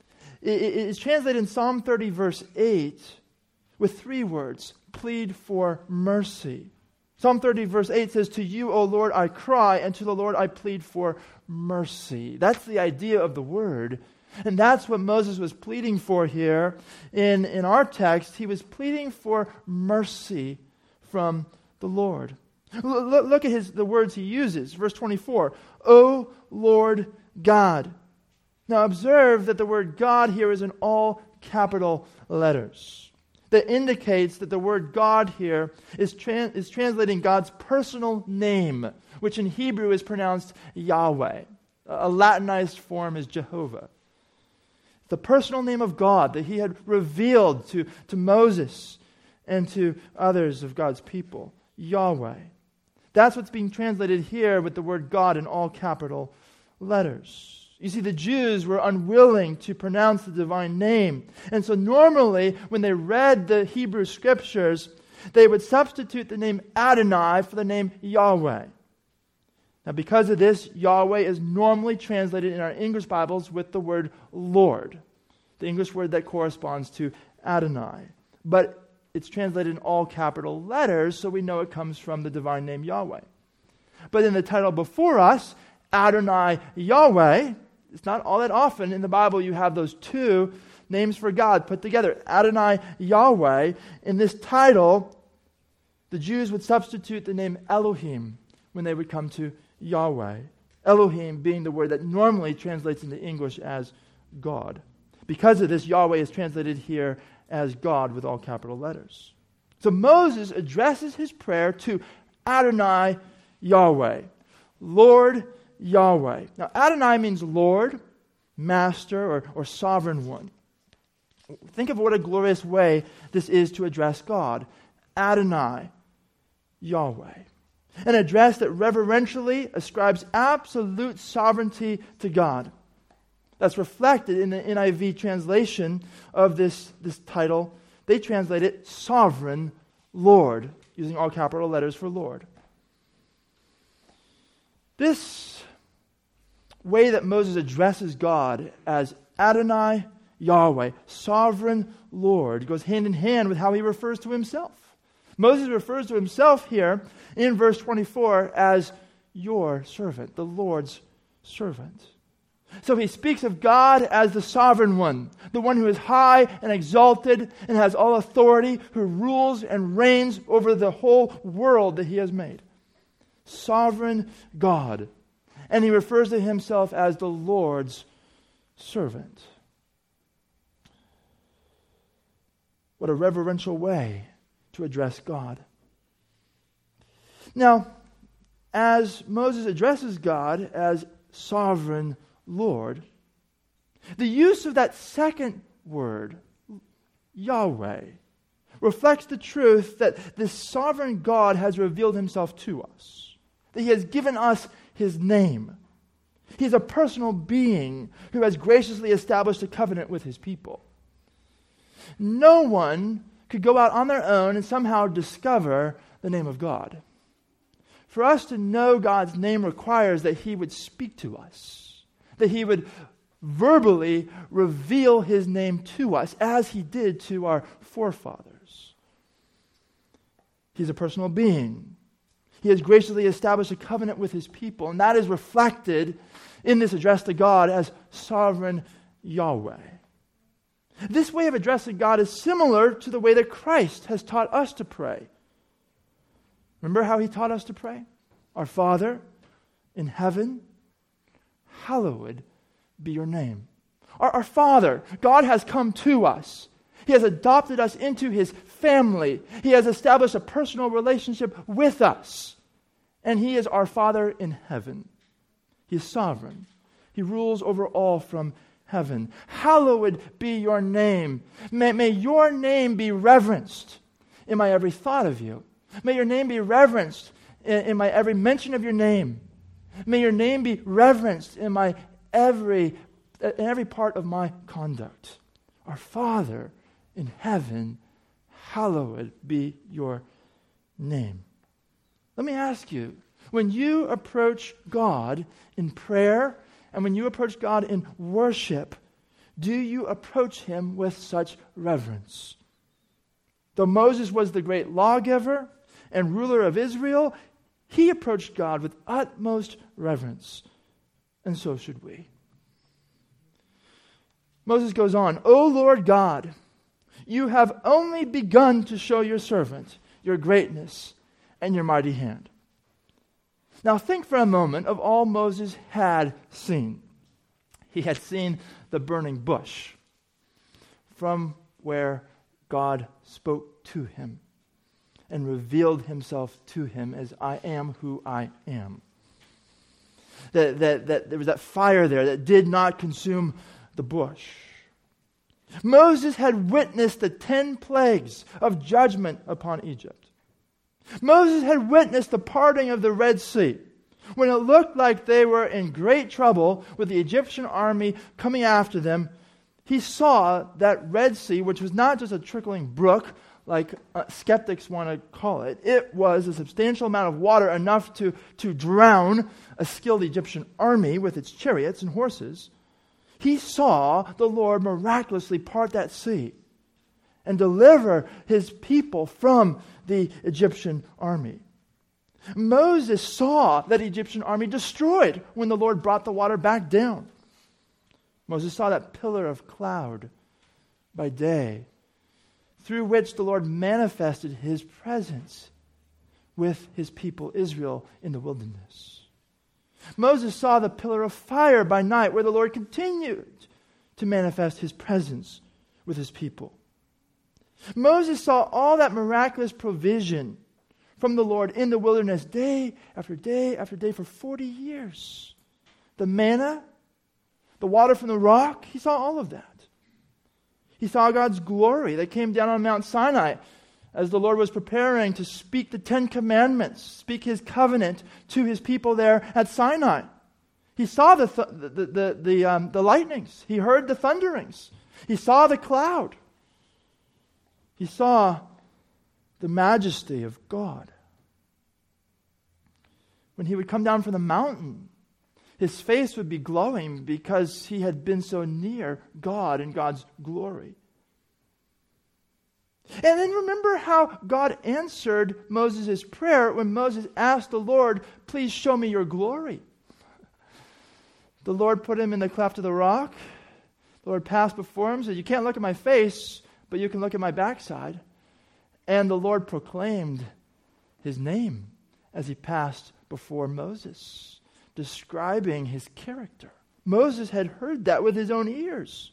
is translated in Psalm 30, verse 8, with three words, plead for mercy. Psalm 30, verse 8 says, to you, O Lord, I cry, and to the Lord I plead for mercy. That's the idea of the word. And that's what Moses was pleading for here in our text. He was pleading for mercy from the Lord. Look at the words he uses. Verse 24, O Lord God. Now observe that the word God here is in all capital letters. That indicates that the word God here is translating God's personal name, which in Hebrew is pronounced Yahweh. A Latinized form is Jehovah. The personal name of God that he had revealed to Moses and to others of God's people. Yahweh. That's what's being translated here with the word God in all capital letters. You see, the Jews were unwilling to pronounce the divine name. And so normally, when they read the Hebrew scriptures, they would substitute the name Adonai for the name Yahweh. Now, because of this, Yahweh is normally translated in our English Bibles with the word Lord, the English word that corresponds to Adonai. But it's translated in all capital letters, so we know it comes from the divine name Yahweh. But in the title before us, Adonai Yahweh, it's not all that often in the Bible you have those two names for God put together. Adonai Yahweh. In this title, the Jews would substitute the name Elohim when they would come to Yahweh. Elohim being the word that normally translates into English as God. Because of this, Yahweh is translated here as God with all capital letters. So Moses addresses his prayer to Adonai Yahweh. Lord Yahweh. Now, Adonai means Lord, Master, or Sovereign One. Think of what a glorious way this is to address God. Adonai, Yahweh. An address that reverentially ascribes absolute sovereignty to God. That's reflected in the NIV translation of this title. They translate it Sovereign Lord, using all capital letters for Lord. This way that Moses addresses God as Adonai, Yahweh, Sovereign Lord, goes hand in hand with how he refers to himself. Moses refers to himself here in verse 24 as your servant, the Lord's servant. So he speaks of God as the sovereign one, the one who is high and exalted and has all authority, who rules and reigns over the whole world that he has made. Sovereign God. And he refers to himself as the Lord's servant. What a reverential way to address God. Now, as Moses addresses God as sovereign Lord, the use of that second word, Yahweh, reflects the truth that this sovereign God has revealed himself to us, that he has given us his name. He is a personal being who has graciously established a covenant with his people. No one could go out on their own and somehow discover the name of God. For us to know God's name requires that he would speak to us, that he would verbally reveal his name to us as he did to our forefathers. He's a personal being. He has graciously established a covenant with his people, and that is reflected in this address to God as Sovereign Yahweh. This way of addressing God is similar to the way that Christ has taught us to pray. Remember how he taught us to pray? Our Father in heaven, hallowed be your name. Our Father, God has come to us. He has adopted us into his family. He has established a personal relationship with us. And he is our Father in heaven. He is sovereign. He rules over all from heaven. Hallowed be your name. May your name be reverenced in my every thought of you. May your name be reverenced in my every mention of your name. May your name be reverenced in every part of my conduct. Our Father in heaven, hallowed be your name. Let me ask you, when you approach God in prayer and when you approach God in worship, do you approach him with such reverence? Though Moses was the great lawgiver and ruler of Israel, he approached God with utmost reverence, and so should we. Moses goes on, O Lord God, you have only begun to show your servant your greatness and your mighty hand. Now think for a moment of all Moses had seen. He had seen the burning bush from where God spoke to him and revealed himself to him as I am who I am. That there was that fire there that did not consume the bush. Moses had witnessed the 10 plagues of judgment upon Egypt. Moses had witnessed the parting of the Red Sea. When it looked like they were in great trouble with the Egyptian army coming after them, he saw that Red Sea, which was not just a trickling brook, like skeptics want to call it. It was a substantial amount of water, enough to drown a skilled Egyptian army with its chariots and horses. He saw the Lord miraculously part that sea and deliver his people from the Egyptian army. Moses saw that Egyptian army destroyed when the Lord brought the water back down. Moses saw that pillar of cloud by day, through which the Lord manifested his presence with his people Israel in the wilderness. Moses saw the pillar of fire by night, where the Lord continued to manifest his presence with his people. Moses saw all that miraculous provision from the Lord in the wilderness day after day after day for 40 years. The manna, the water from the rock. He saw all of that. He saw God's glory that came down on Mount Sinai as the Lord was preparing to speak the 10 Commandments, speak His covenant to His people there at Sinai. He saw the lightnings. He heard the thunderings. He saw the cloud. He saw the majesty of God. When He would come down from the mountain, His face would be glowing because He had been so near God and God's glory. And then remember how God answered Moses' prayer when Moses asked the Lord, please show me your glory. The Lord put him in the cleft of the rock. The Lord passed before him, said, you can't look at my face, but you can look at my backside. And the Lord proclaimed His name as He passed before Moses, describing His character. Moses had heard that with his own ears.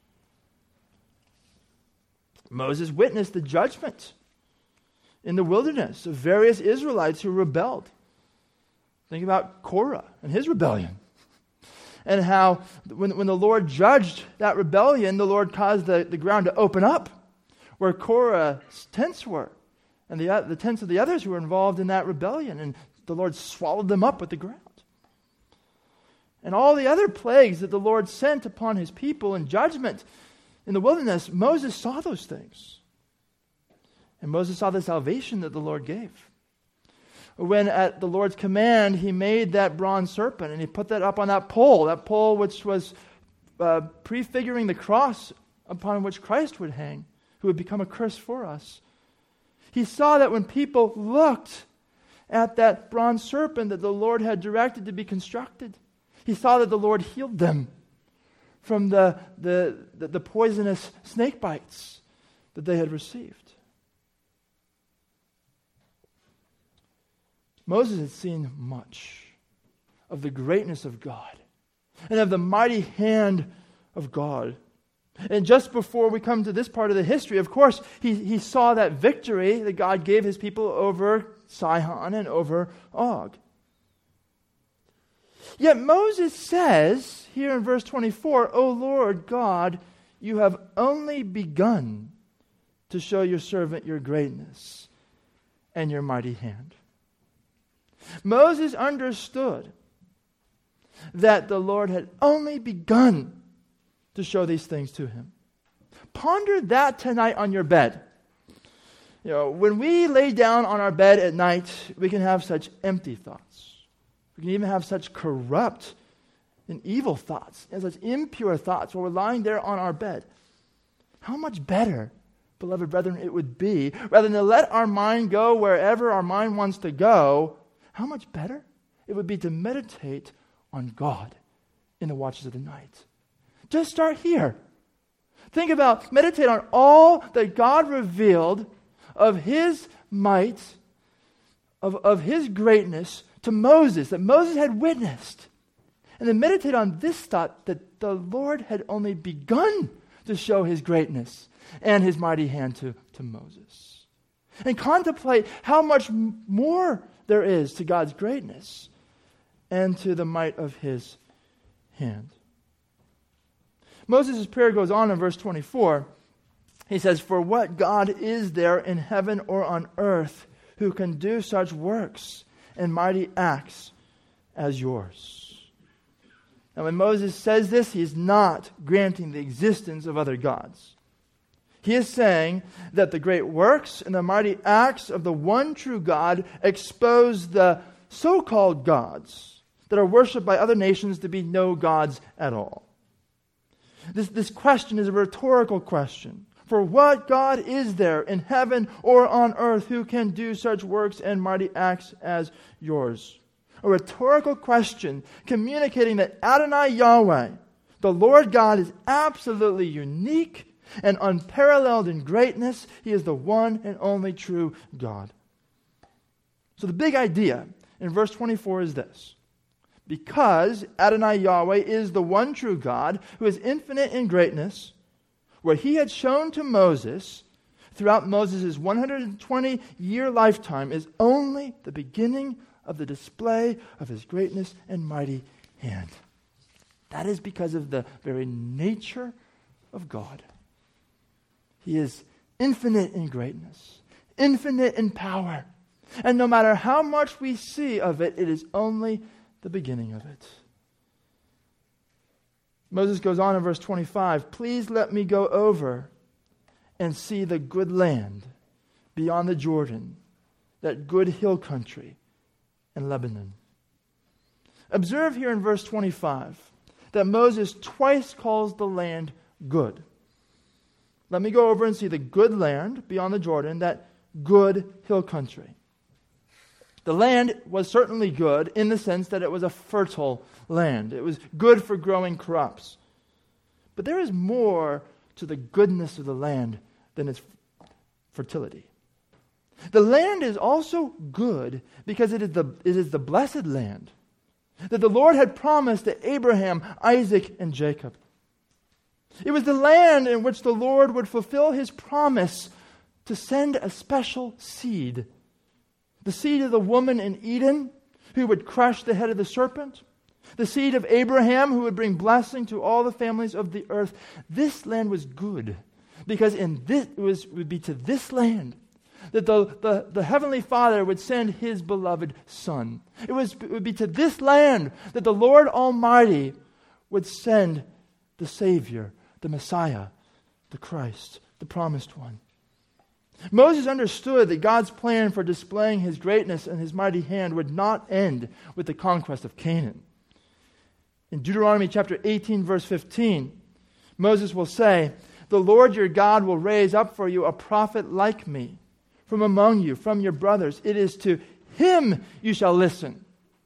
Moses witnessed the judgment in the wilderness of various Israelites who rebelled. Think about Korah and his rebellion. And how when the Lord judged that rebellion, the Lord caused the ground to open up where Korah's tents were and the tents of the others who were involved in that rebellion. And the Lord swallowed them up with the ground. And all the other plagues that the Lord sent upon His people in judgment in the wilderness, Moses saw those things. And Moses saw the salvation that the Lord gave. When at the Lord's command, He made that bronze serpent and He put that up on that pole which was prefiguring the cross upon which Christ would hang, who would become a curse for us. He saw that when people looked at that bronze serpent that the Lord had directed to be constructed, He saw that the Lord healed them from the poisonous snake bites that they had received. Moses had seen much of the greatness of God and of the mighty hand of God. And just before we come to this part of the history, of course, he saw that victory that God gave His people over Sihon and over Og. Yet Moses says here in verse 24, O Lord God, you have only begun to show your servant your greatness and your mighty hand. Moses understood that the Lord had only begun to show these things to him. Ponder that tonight on your bed. When we lay down on our bed at night, we can have such empty thoughts. We can even have such corrupt and evil thoughts and such impure thoughts while we're lying there on our bed. How much better, beloved brethren, it would be, rather than to let our mind go wherever our mind wants to go, how much better it would be to meditate on God in the watches of the night. Just start here. Meditate on all that God revealed of His might, of His greatness to Moses, that Moses had witnessed. And then meditate on this thought that the Lord had only begun to show His greatness and His mighty hand to Moses. And contemplate how much more there is to God's greatness and to the might of His hand. Moses' prayer goes on in verse 24. He says, for what God is there in heaven or on earth who can do such works and mighty acts as yours? Now when Moses says this, he is not granting the existence of other gods. He is saying that the great works and the mighty acts of the one true God expose the so-called gods that are worshipped by other nations to be no gods at all. This question is a rhetorical question. For what God is there in heaven or on earth who can do such works and mighty acts as yours? A rhetorical question communicating that Adonai Yahweh, the Lord God, is absolutely unique and unparalleled in greatness. He is the one and only true God. So the big idea in verse 24 is this. Because Adonai Yahweh is the one true God who is infinite in greatness, what He had shown to Moses throughout Moses' 120-year lifetime is only the beginning of the display of His greatness and mighty hand. That is because of the very nature of God. He is infinite in greatness, infinite in power. And no matter how much we see of it, it is only the beginning of it. Moses goes on in verse 25, "Please let me go over and see the good land beyond the Jordan, that good hill country in Lebanon." Observe here in verse 25 that Moses twice calls the land good. Let me go over and see the good land beyond the Jordan, that good hill country. The land was certainly good in the sense that it was a fertile land. It was good for growing crops. But there is more to the goodness of the land than its fertility. The land is also good because it is the blessed land that the Lord had promised to Abraham, Isaac, and Jacob. It was the land in which the Lord would fulfill his promise to send a special seed. The seed of the woman in Eden who would crush the head of the serpent. The seed of Abraham who would bring blessing to all the families of the earth. This land was good because it would be to this land that the Heavenly Father would send His beloved Son. It would be to this land that the Lord Almighty would send the Savior, the Messiah, the Christ, the promised one. Moses understood that God's plan for displaying His greatness and His mighty hand would not end with the conquest of Canaan. In Deuteronomy chapter 18, verse 15, Moses will say, "The Lord your God will raise up for you a prophet like me from among you, from your brothers. It is to him you shall listen."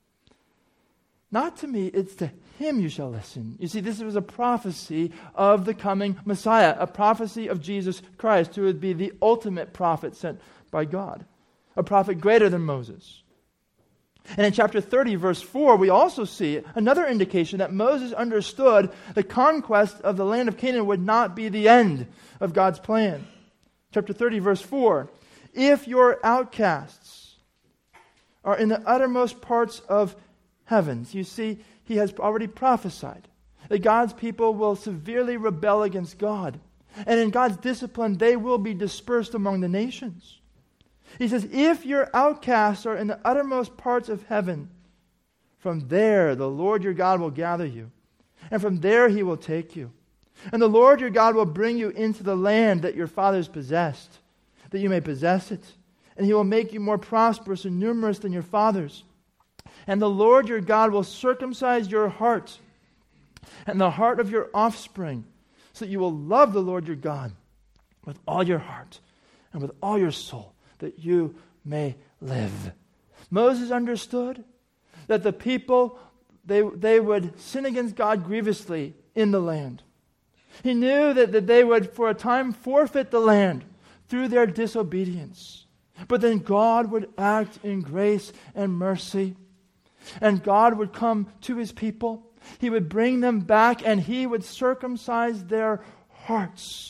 Not to me, it's to him you shall listen. You see, this was a prophecy of the coming Messiah, a prophecy of Jesus Christ, who would be the ultimate prophet sent by God, a prophet greater than Moses. And in chapter 30, verse 4, we also see another indication that Moses understood the conquest of the land of Canaan would not be the end of God's plan. Chapter 30, verse 4, "If your outcasts are in the uttermost parts of heavens," you see, he has already prophesied that God's people will severely rebel against God. And in God's discipline, they will be dispersed among the nations. He says, "If your outcasts are in the uttermost parts of heaven, from there the Lord your God will gather you, and from there He will take you. And the Lord your God will bring you into the land that your fathers possessed, that you may possess it. And He will make you more prosperous and numerous than your fathers. And the Lord your God will circumcise your heart and the heart of your offspring, so that you will love the Lord your God with all your heart and with all your soul, that you may live." Moses understood that the people, they would sin against God grievously in the land. He knew that they would for a time forfeit the land through their disobedience. But then God would act in grace and mercy. And God would come to His people. He would bring them back, and He would circumcise their hearts.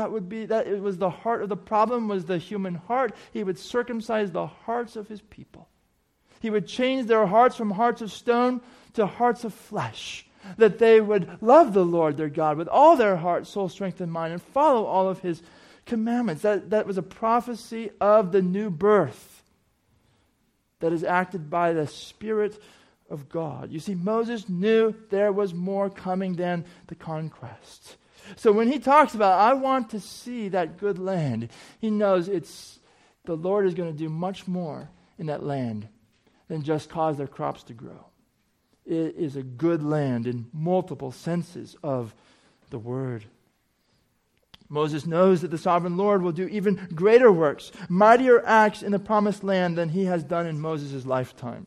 It was the heart of the problem, was the human heart. He would circumcise the hearts of His people. He would change their hearts from hearts of stone to hearts of flesh, that they would love the Lord their God with all their heart, soul, strength, and mind, and follow all of His commandments. That was a prophecy of the new birth that is acted by the Spirit of God. You see, Moses knew there was more coming than the conquest. So when he talks about, "I want to see that good land," he knows the Lord is going to do much more in that land than just cause their crops to grow. It is a good land in multiple senses of the word. Moses knows that the sovereign Lord will do even greater works, mightier acts in the promised land than He has done in Moses' lifetime.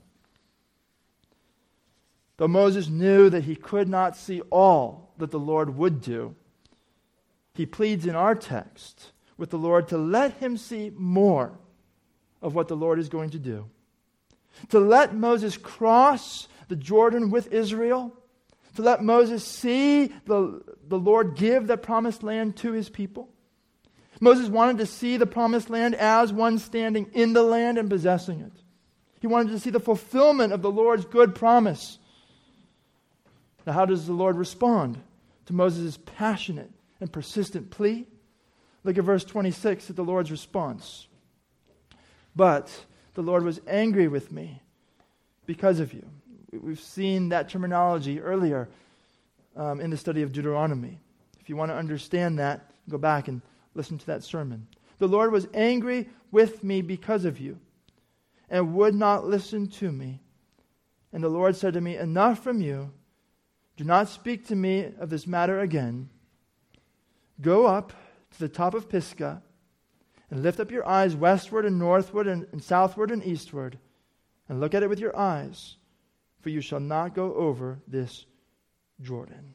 Though Moses knew that he could not see all that the Lord would do, he pleads in our text with the Lord to let him see more of what the Lord is going to do. To let Moses cross the Jordan with Israel. To let Moses see the Lord give the promised land to His people. Moses wanted to see the promised land as one standing in the land and possessing it. He wanted to see the fulfillment of the Lord's good promise. Now, how does the Lord respond to Moses' passionate and persistent plea? Look at verse 26 at the Lord's response. But the Lord was angry with me because of you. We've seen that terminology earlier in the study of Deuteronomy. If you want to understand that, go back and listen to that sermon. The Lord was angry with me because of you, and would not listen to me. And the Lord said to me, enough from you. Do not speak to me of this matter again. Go up to the top of Pisgah, and lift up your eyes westward and northward and southward and eastward, and look at it with your eyes, for you shall not go over this Jordan.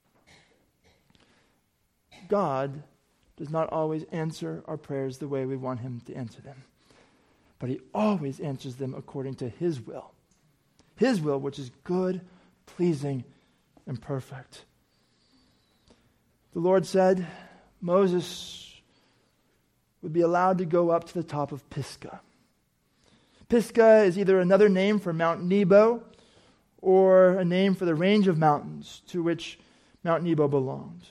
God does not always answer our prayers the way we want Him to answer them, but He always answers them according to His will. His will, which is good, pleasing, and perfect. The Lord said Moses would be allowed to go up to the top of Pisgah. Pisgah is either another name for Mount Nebo or a name for the range of mountains to which Mount Nebo belonged.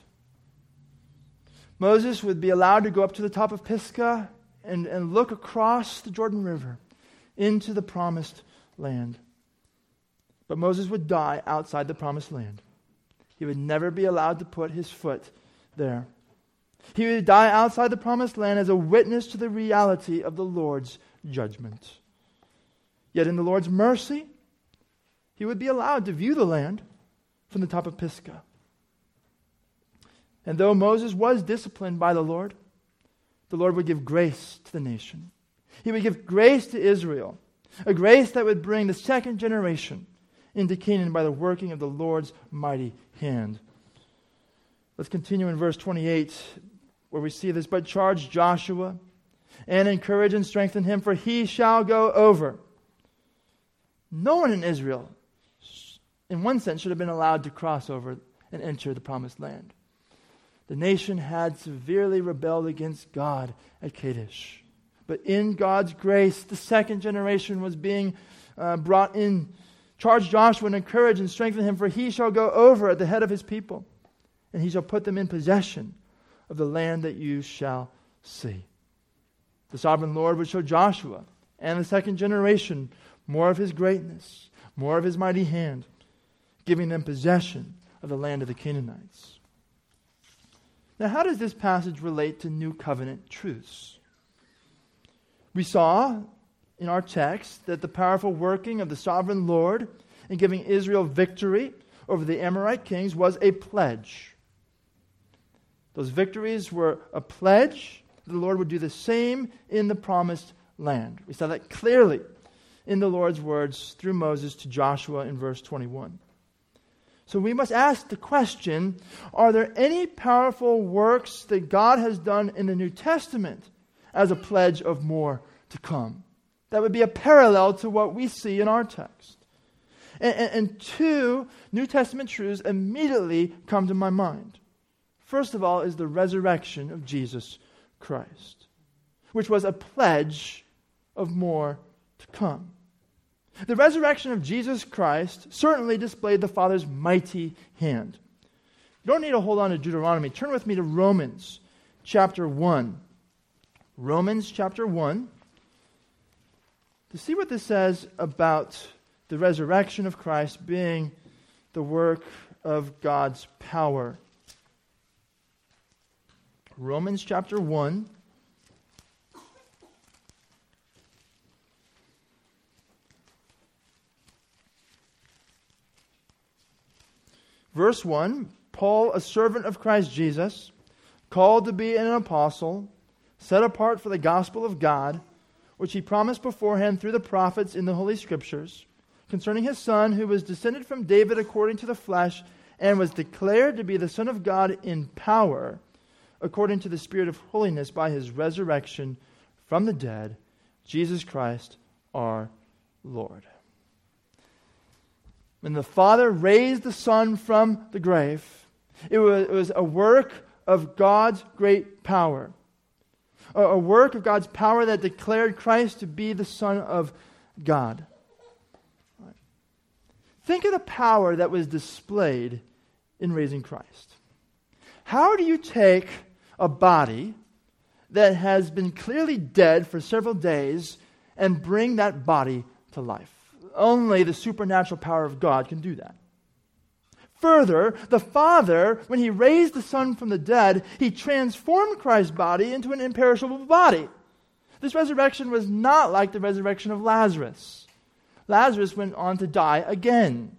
Moses would be allowed to go up to the top of Pisgah and look across the Jordan River into the promised land. But Moses would die outside the promised land. He would never be allowed to put his foot there. He would die outside the promised land as a witness to the reality of the Lord's judgment. Yet in the Lord's mercy, he would be allowed to view the land from the top of Pisgah. And though Moses was disciplined by the Lord would give grace to the nation. He would give grace to Israel, a grace that would bring the second generation into Canaan by the working of the Lord's mighty hand. Let's continue in verse 28, where we see this. But charge Joshua, and encourage and strengthen him, for he shall go over. No one in Israel, in one sense, should have been allowed to cross over and enter the promised land. The nation had severely rebelled against God at Kadesh. But in God's grace, the second generation was being brought in. Charge Joshua and encourage and strengthen him, for he shall go over at the head of his people, and he shall put them in possession of the land that you shall see. The sovereign Lord would show Joshua and the second generation more of his greatness, more of his mighty hand, giving them possession of the land of the Canaanites. Now, how does this passage relate to New Covenant truths? We saw in our text that the powerful working of the sovereign Lord in giving Israel victory over the Amorite kings was a pledge. Those victories were a pledge that the Lord would do the same in the promised land. We saw that clearly in the Lord's words through Moses to Joshua in verse 21. So we must ask the question, are there any powerful works that God has done in the New Testament as a pledge of more to come? That would be a parallel to what we see in our text. And two New Testament truths immediately come to my mind. First of all is the resurrection of Jesus Christ, which was a pledge of more to come. The resurrection of Jesus Christ certainly displayed the Father's mighty hand. You don't need to hold on to Deuteronomy. Turn with me to Romans chapter 1. Romans chapter 1. To see what this says about the resurrection of Christ being the work of God's power. Romans chapter 1. Verse 1, Paul, a servant of Christ Jesus, called to be an apostle, set apart for the gospel of God, which he promised beforehand through the prophets in the Holy Scriptures, concerning his Son, who was descended from David according to the flesh, and was declared to be the Son of God in power, according to the Spirit of holiness, by his resurrection from the dead, Jesus Christ our Lord. When the Father raised the Son from the grave, it was a work of God's great power. A work of God's power that declared Christ to be the Son of God. Think of the power that was displayed in raising Christ. How do you take a body that has been clearly dead for several days and bring that body to life? Only the supernatural power of God can do that. Further, the Father, when He raised the Son from the dead, He transformed Christ's body into an imperishable body. This resurrection was not like the resurrection of Lazarus. Lazarus went on to die again.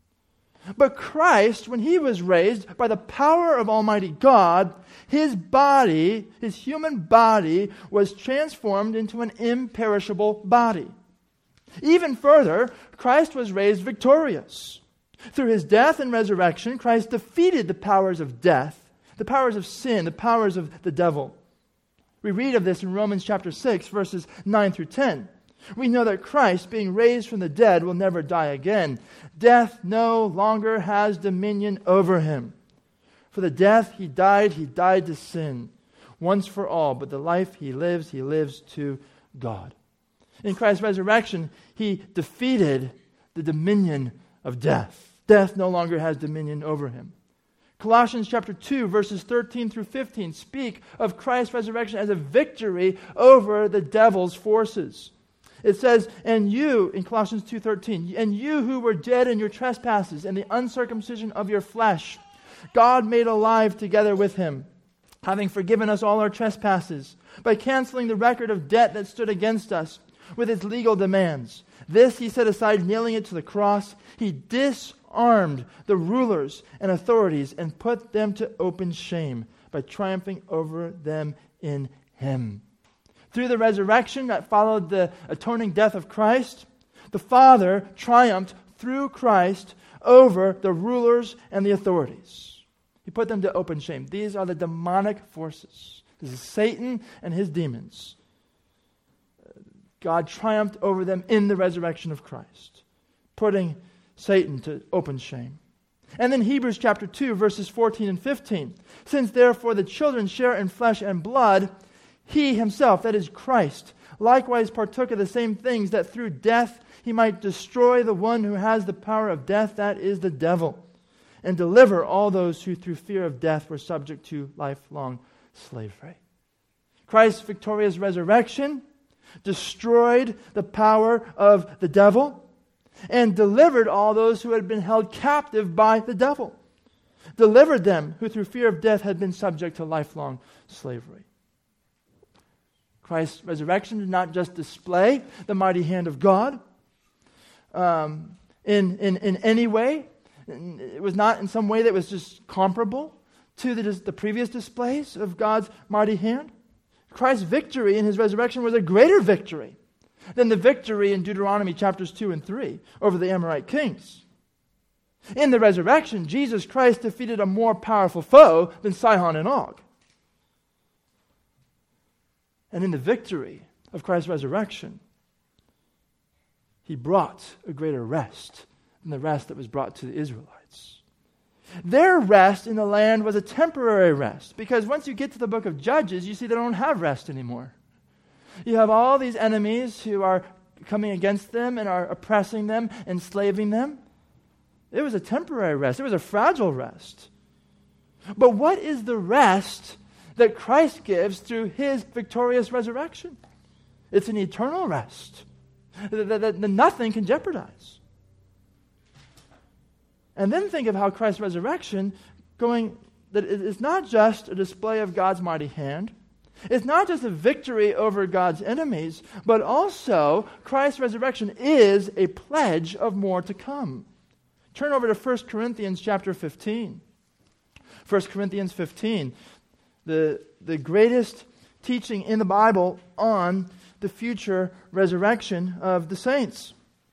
But Christ, when He was raised by the power of Almighty God, His body, His human body, was transformed into an imperishable body. Even further, Christ was raised victorious. Through His death and resurrection, Christ defeated the powers of death, the powers of sin, the powers of the devil. We read of this in Romans chapter 6, verses 9 through 10. We know that Christ, being raised from the dead, will never die again. Death no longer has dominion over Him. For the death He died to sin, once for all. But the life He lives to God. In Christ's resurrection, He defeated the dominion of death. Death no longer has dominion over Him. Colossians chapter 2, verses 13 through 15 speak of Christ's resurrection as a victory over the devil's forces. It says, and you, in Colossians 2:13, and you who were dead in your trespasses and the uncircumcision of your flesh, God made alive together with Him, having forgiven us all our trespasses, by canceling the record of debt that stood against us with its legal demands. This He set aside, nailing it to the cross. He disarmed the rulers and authorities and put them to open shame by triumphing over them in Him. Through the resurrection that followed the atoning death of Christ, the Father triumphed through Christ over the rulers and the authorities. He put them to open shame. These are the demonic forces. This is Satan and his demons. God triumphed over them in the resurrection of Christ, putting Satan to open shame. And then Hebrews chapter 2, verses 14 and 15. Since therefore the children share in flesh and blood, He Himself, that is Christ, likewise partook of the same things, that through death He might destroy the one who has the power of death, that is the devil, and deliver all those who through fear of death were subject to lifelong slavery. Christ's victorious resurrection destroyed the power of the devil and delivered all those who had been held captive by the devil. Delivered them who through fear of death had been subject to lifelong slavery. Christ's resurrection did not just display the mighty hand of God in any way. It was not in some way that was just comparable to the previous displays of God's mighty hand. Christ's victory in His resurrection was a greater victory than the victory in Deuteronomy chapters 2 and 3 over the Amorite kings. In the resurrection, Jesus Christ defeated a more powerful foe than Sihon and Og. And in the victory of Christ's resurrection, He brought a greater rest than the rest that was brought to the Israelites. Their rest in the land was a temporary rest, because once you get to the book of Judges, you see they don't have rest anymore. You have all these enemies who are coming against them and are oppressing them, enslaving them. It was a temporary rest. It was a fragile rest. But what is the rest that Christ gives through His victorious resurrection? It's an eternal rest that nothing can jeopardize. And then think of how Christ's resurrection that it's not just a display of God's mighty hand. It's not just a victory over God's enemies, but also Christ's resurrection is a pledge of more to come. Turn over to 1 Corinthians chapter 15. 1 Corinthians 15, the greatest teaching in the Bible on the future resurrection of the saints.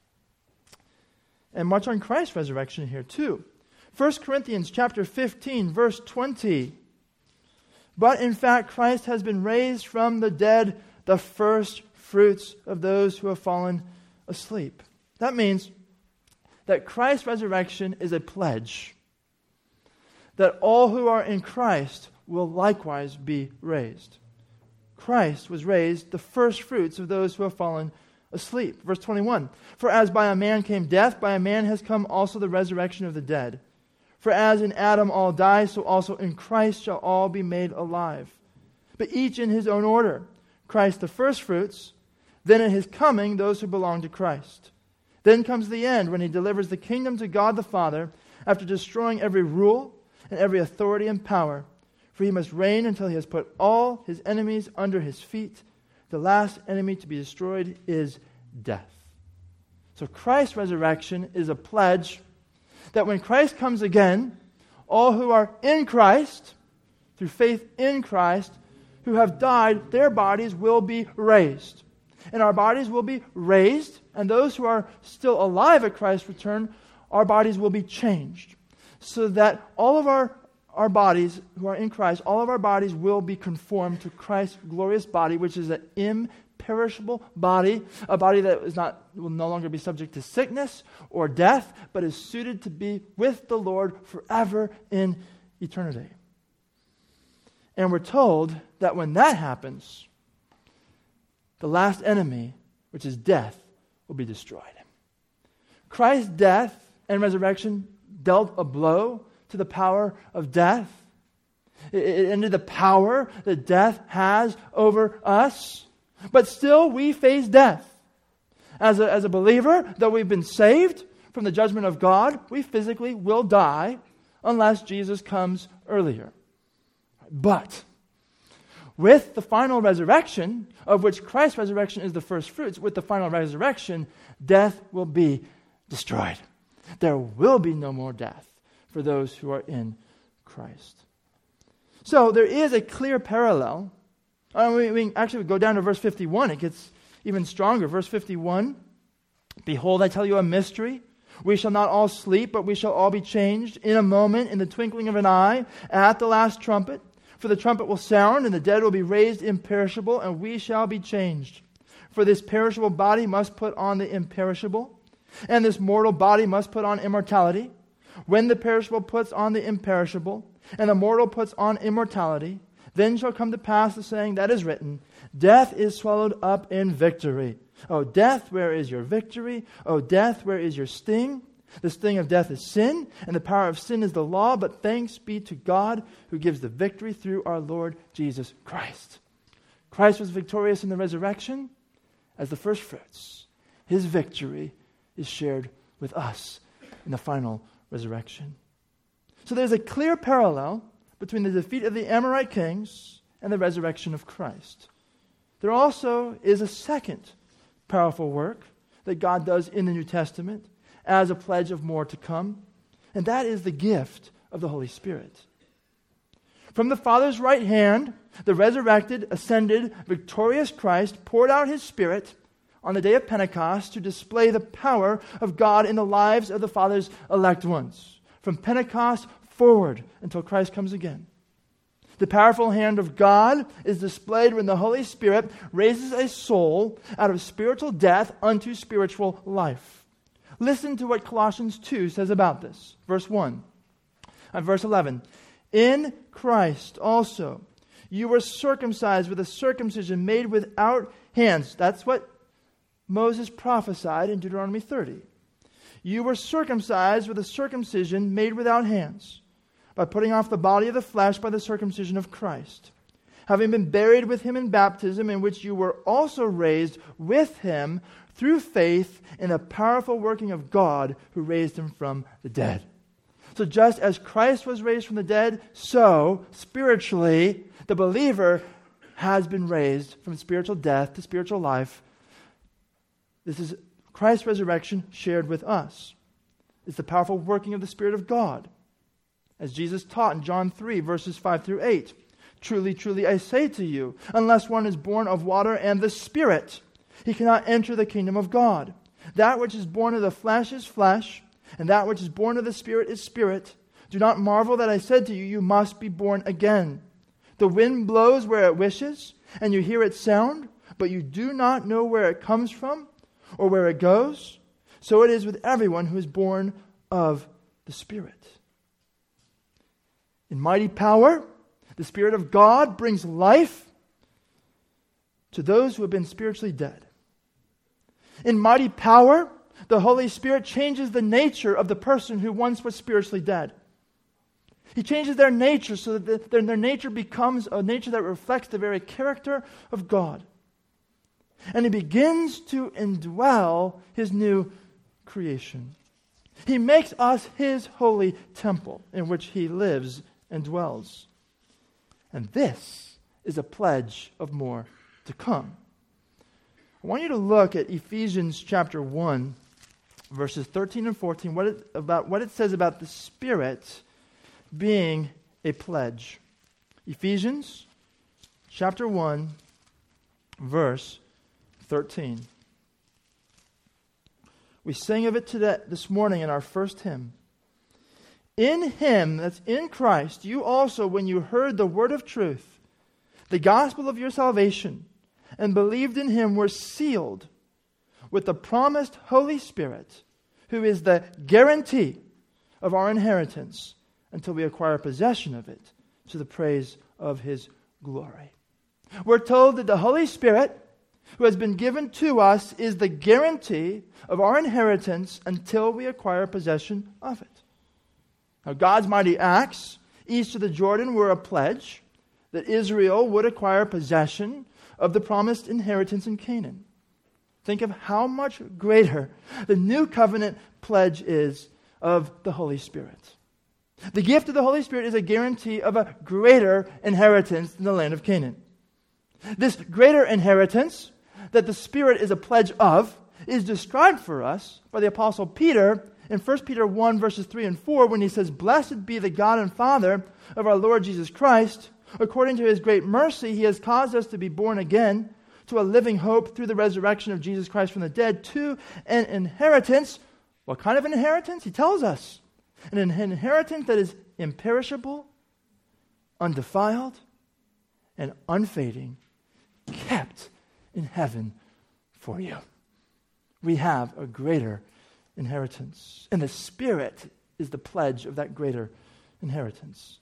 And much on Christ's resurrection here too. 1 Corinthians chapter 15, verse 20. But in fact, Christ has been raised from the dead, the first fruits of those who have fallen asleep. That means that Christ's resurrection is a pledge that all who are in Christ will likewise be raised. Christ was raised the first fruits of those who have fallen asleep. Verse 21, for as by a man came death, by a man has come also the resurrection of the dead. For as in Adam all die, so also in Christ shall all be made alive. But each in his own order. Christ the firstfruits, then at his coming those who belong to Christ. Then comes the end, when he delivers the kingdom to God the Father, after destroying every rule and every authority and power. For he must reign until he has put all his enemies under his feet. The last enemy to be destroyed is death. So Christ's resurrection is a pledge that when Christ comes again, all who are in Christ, through faith in Christ, who have died, their bodies will be raised. And our bodies will be raised, and those who are still alive at Christ's return, our bodies will be changed. So that all of our bodies who are in Christ, all of our bodies will be conformed to Christ's glorious body, which is an imperishable body, a body that will no longer be subject to sickness or death, but is suited to be with the Lord forever in eternity. And we're told that when that happens, the last enemy, which is death, will be destroyed. Christ's death and resurrection dealt a blow to the power of death. It ended the power that death has over us. But still, we face death. As a believer, though we've been saved from the judgment of God, we physically will die unless Jesus comes earlier. But with the final resurrection, of which Christ's resurrection is the first fruits, with the final resurrection, death will be destroyed. There will be no more death for those who are in Christ. So there is a clear parallel. We go down to verse 51. It gets even stronger. Verse 51, behold, I tell you a mystery. We shall not all sleep, but we shall all be changed in a moment, in the twinkling of an eye, at the last trumpet. For the trumpet will sound, and the dead will be raised imperishable, and we shall be changed. For this perishable body must put on the imperishable, and this mortal body must put on immortality. When the perishable puts on the imperishable, and the mortal puts on immortality, then shall come to pass the saying that is written, death is swallowed up in victory. O death, where is your victory? O death, where is your sting? The sting of death is sin, and the power of sin is the law, but thanks be to God who gives the victory through our Lord Jesus Christ. Christ was victorious in the resurrection as the first fruits. His victory is shared with us in the final resurrection. So there's a clear parallel between the defeat of the Amorite kings and the resurrection of Christ. There also is a second powerful work that God does in the New Testament as a pledge of more to come, and that is the gift of the Holy Spirit. From the Father's right hand, the resurrected, ascended, victorious Christ poured out His Spirit on the day of Pentecost to display the power of God in the lives of the Father's elect ones, from Pentecost forward until Christ comes again. The powerful hand of God is displayed when the Holy Spirit raises a soul out of spiritual death unto spiritual life. Listen to what Colossians 2 says about this. Verse 1 and verse 11. In Christ also you were circumcised with a circumcision made without hands. That's what Moses prophesied in Deuteronomy 30. You were circumcised with a circumcision made without hands, by putting off the body of the flesh by the circumcision of Christ, having been buried with Him in baptism, in which you were also raised with Him through faith in the powerful working of God who raised Him from the dead. So just as Christ was raised from the dead, so spiritually the believer has been raised from spiritual death to spiritual life. This is Christ's resurrection shared with us. It's the powerful working of the Spirit of God. As Jesus taught in John 3, verses 5 through 8. Truly, truly, I say to you, unless one is born of water and the Spirit, he cannot enter the kingdom of God. That which is born of the flesh is flesh, and that which is born of the Spirit is spirit. Do not marvel that I said to you, you must be born again. The wind blows where it wishes, and you hear its sound, but you do not know where it comes from or where it goes. So it is with everyone who is born of the Spirit. In mighty power, the Spirit of God brings life to those who have been spiritually dead. In mighty power, the Holy Spirit changes the nature of the person who once was spiritually dead. He changes their nature so that their nature becomes a nature that reflects the very character of God. And He begins to indwell His new creation. He makes us His holy temple in which He lives and dwells. And this is a pledge of more to come. I want you to look at Ephesians chapter 1, verses 13 and 14, what it says about the Spirit being a pledge. Ephesians chapter 1, verse 13. We sang of it this morning in our first hymn. In Him, that's in Christ, you also, when you heard the word of truth, the gospel of your salvation, and believed in Him, were sealed with the promised Holy Spirit, who is the guarantee of our inheritance until we acquire possession of it, to the praise of His glory. We're told that the Holy Spirit, who has been given to us, is the guarantee of our inheritance until we acquire possession of it. Now, God's mighty acts east of the Jordan were a pledge that Israel would acquire possession of the promised inheritance in Canaan. Think of how much greater the new covenant pledge is of the Holy Spirit. The gift of the Holy Spirit is a guarantee of a greater inheritance in the land of Canaan. This greater inheritance that the Spirit is a pledge of is described for us by the Apostle Peter in 1 Peter 1 verses 3 and 4 when he says, "Blessed be the God and Father of our Lord Jesus Christ. According to His great mercy, He has caused us to be born again to a living hope through the resurrection of Jesus Christ from the dead, to an inheritance." What kind of inheritance? He tells us. An inheritance that is imperishable, undefiled, and unfading, kept in heaven for you. We have a greater inheritance. And the Spirit is the pledge of that greater inheritance.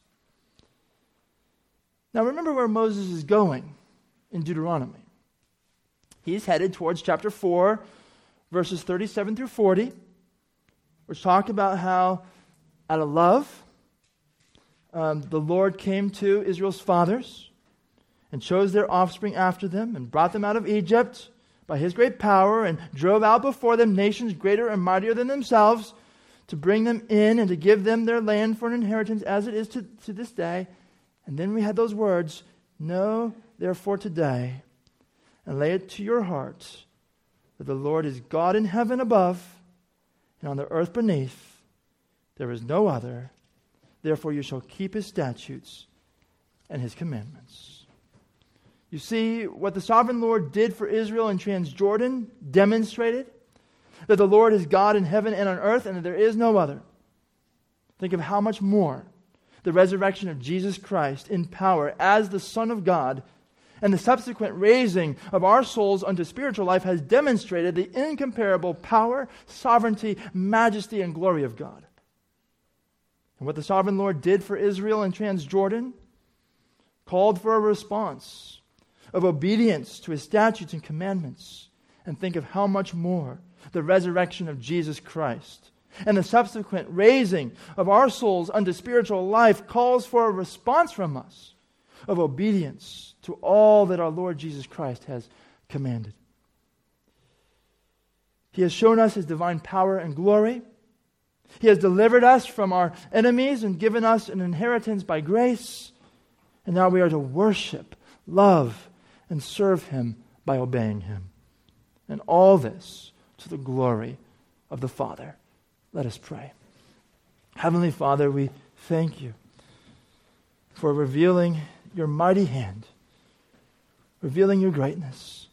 Now remember where Moses is going in Deuteronomy. He's headed towards chapter 4, verses 37 through 40, which talk about how out of love, the Lord came to Israel's fathers and chose their offspring after them and brought them out of Egypt by His great power and drove out before them nations greater and mightier than themselves to bring them in and to give them their land for an inheritance as it is to this day. And then we had those words, "Know therefore today and lay it to your heart that the Lord is God in heaven above and on the earth beneath. There is no other. Therefore you shall keep His statutes and His commandments." You see, what the sovereign Lord did for Israel in Transjordan demonstrated that the Lord is God in heaven and on earth and that there is no other. Think of how much more the resurrection of Jesus Christ in power as the Son of God and the subsequent raising of our souls unto spiritual life has demonstrated the incomparable power, sovereignty, majesty, and glory of God. And what the sovereign Lord did for Israel in Transjordan called for a response of obedience to His statutes and commandments. And think of how much more the resurrection of Jesus Christ and the subsequent raising of our souls unto spiritual life calls for a response from us of obedience to all that our Lord Jesus Christ has commanded. He has shown us His divine power and glory. He has delivered us from our enemies and given us an inheritance by grace. And now we are to worship, love, and serve Him by obeying Him. And all this to the glory of the Father. Let us pray. Heavenly Father, we thank You for revealing Your mighty hand, revealing Your greatness.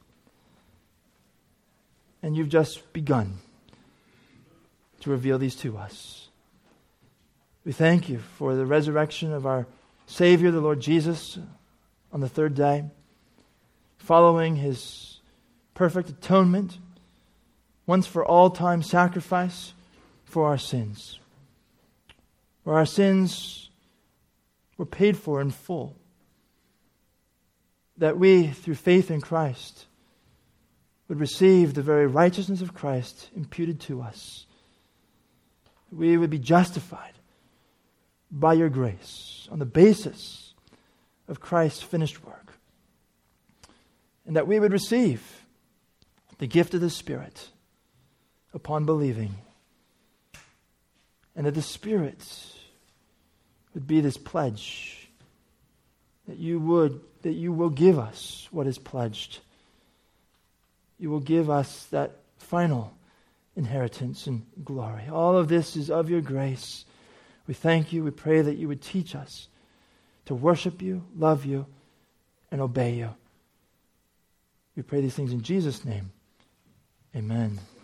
And You've just begun to reveal these to us. We thank You for the resurrection of our Savior, the Lord Jesus, on the third day, following His perfect atonement, once for all time sacrifice for our sins, where our sins were paid for in full, that we, through faith in Christ, would receive the very righteousness of Christ imputed to us. We would be justified by your grace on the basis of Christ's finished work. And that we would receive the gift of the Spirit upon believing. And that the Spirit would be this pledge that you will give us what is pledged. You will give us that final inheritance and glory. All of this is of your grace. We thank you. We pray that you would teach us to worship you, love you, and obey you. We pray these things in Jesus' name. Amen.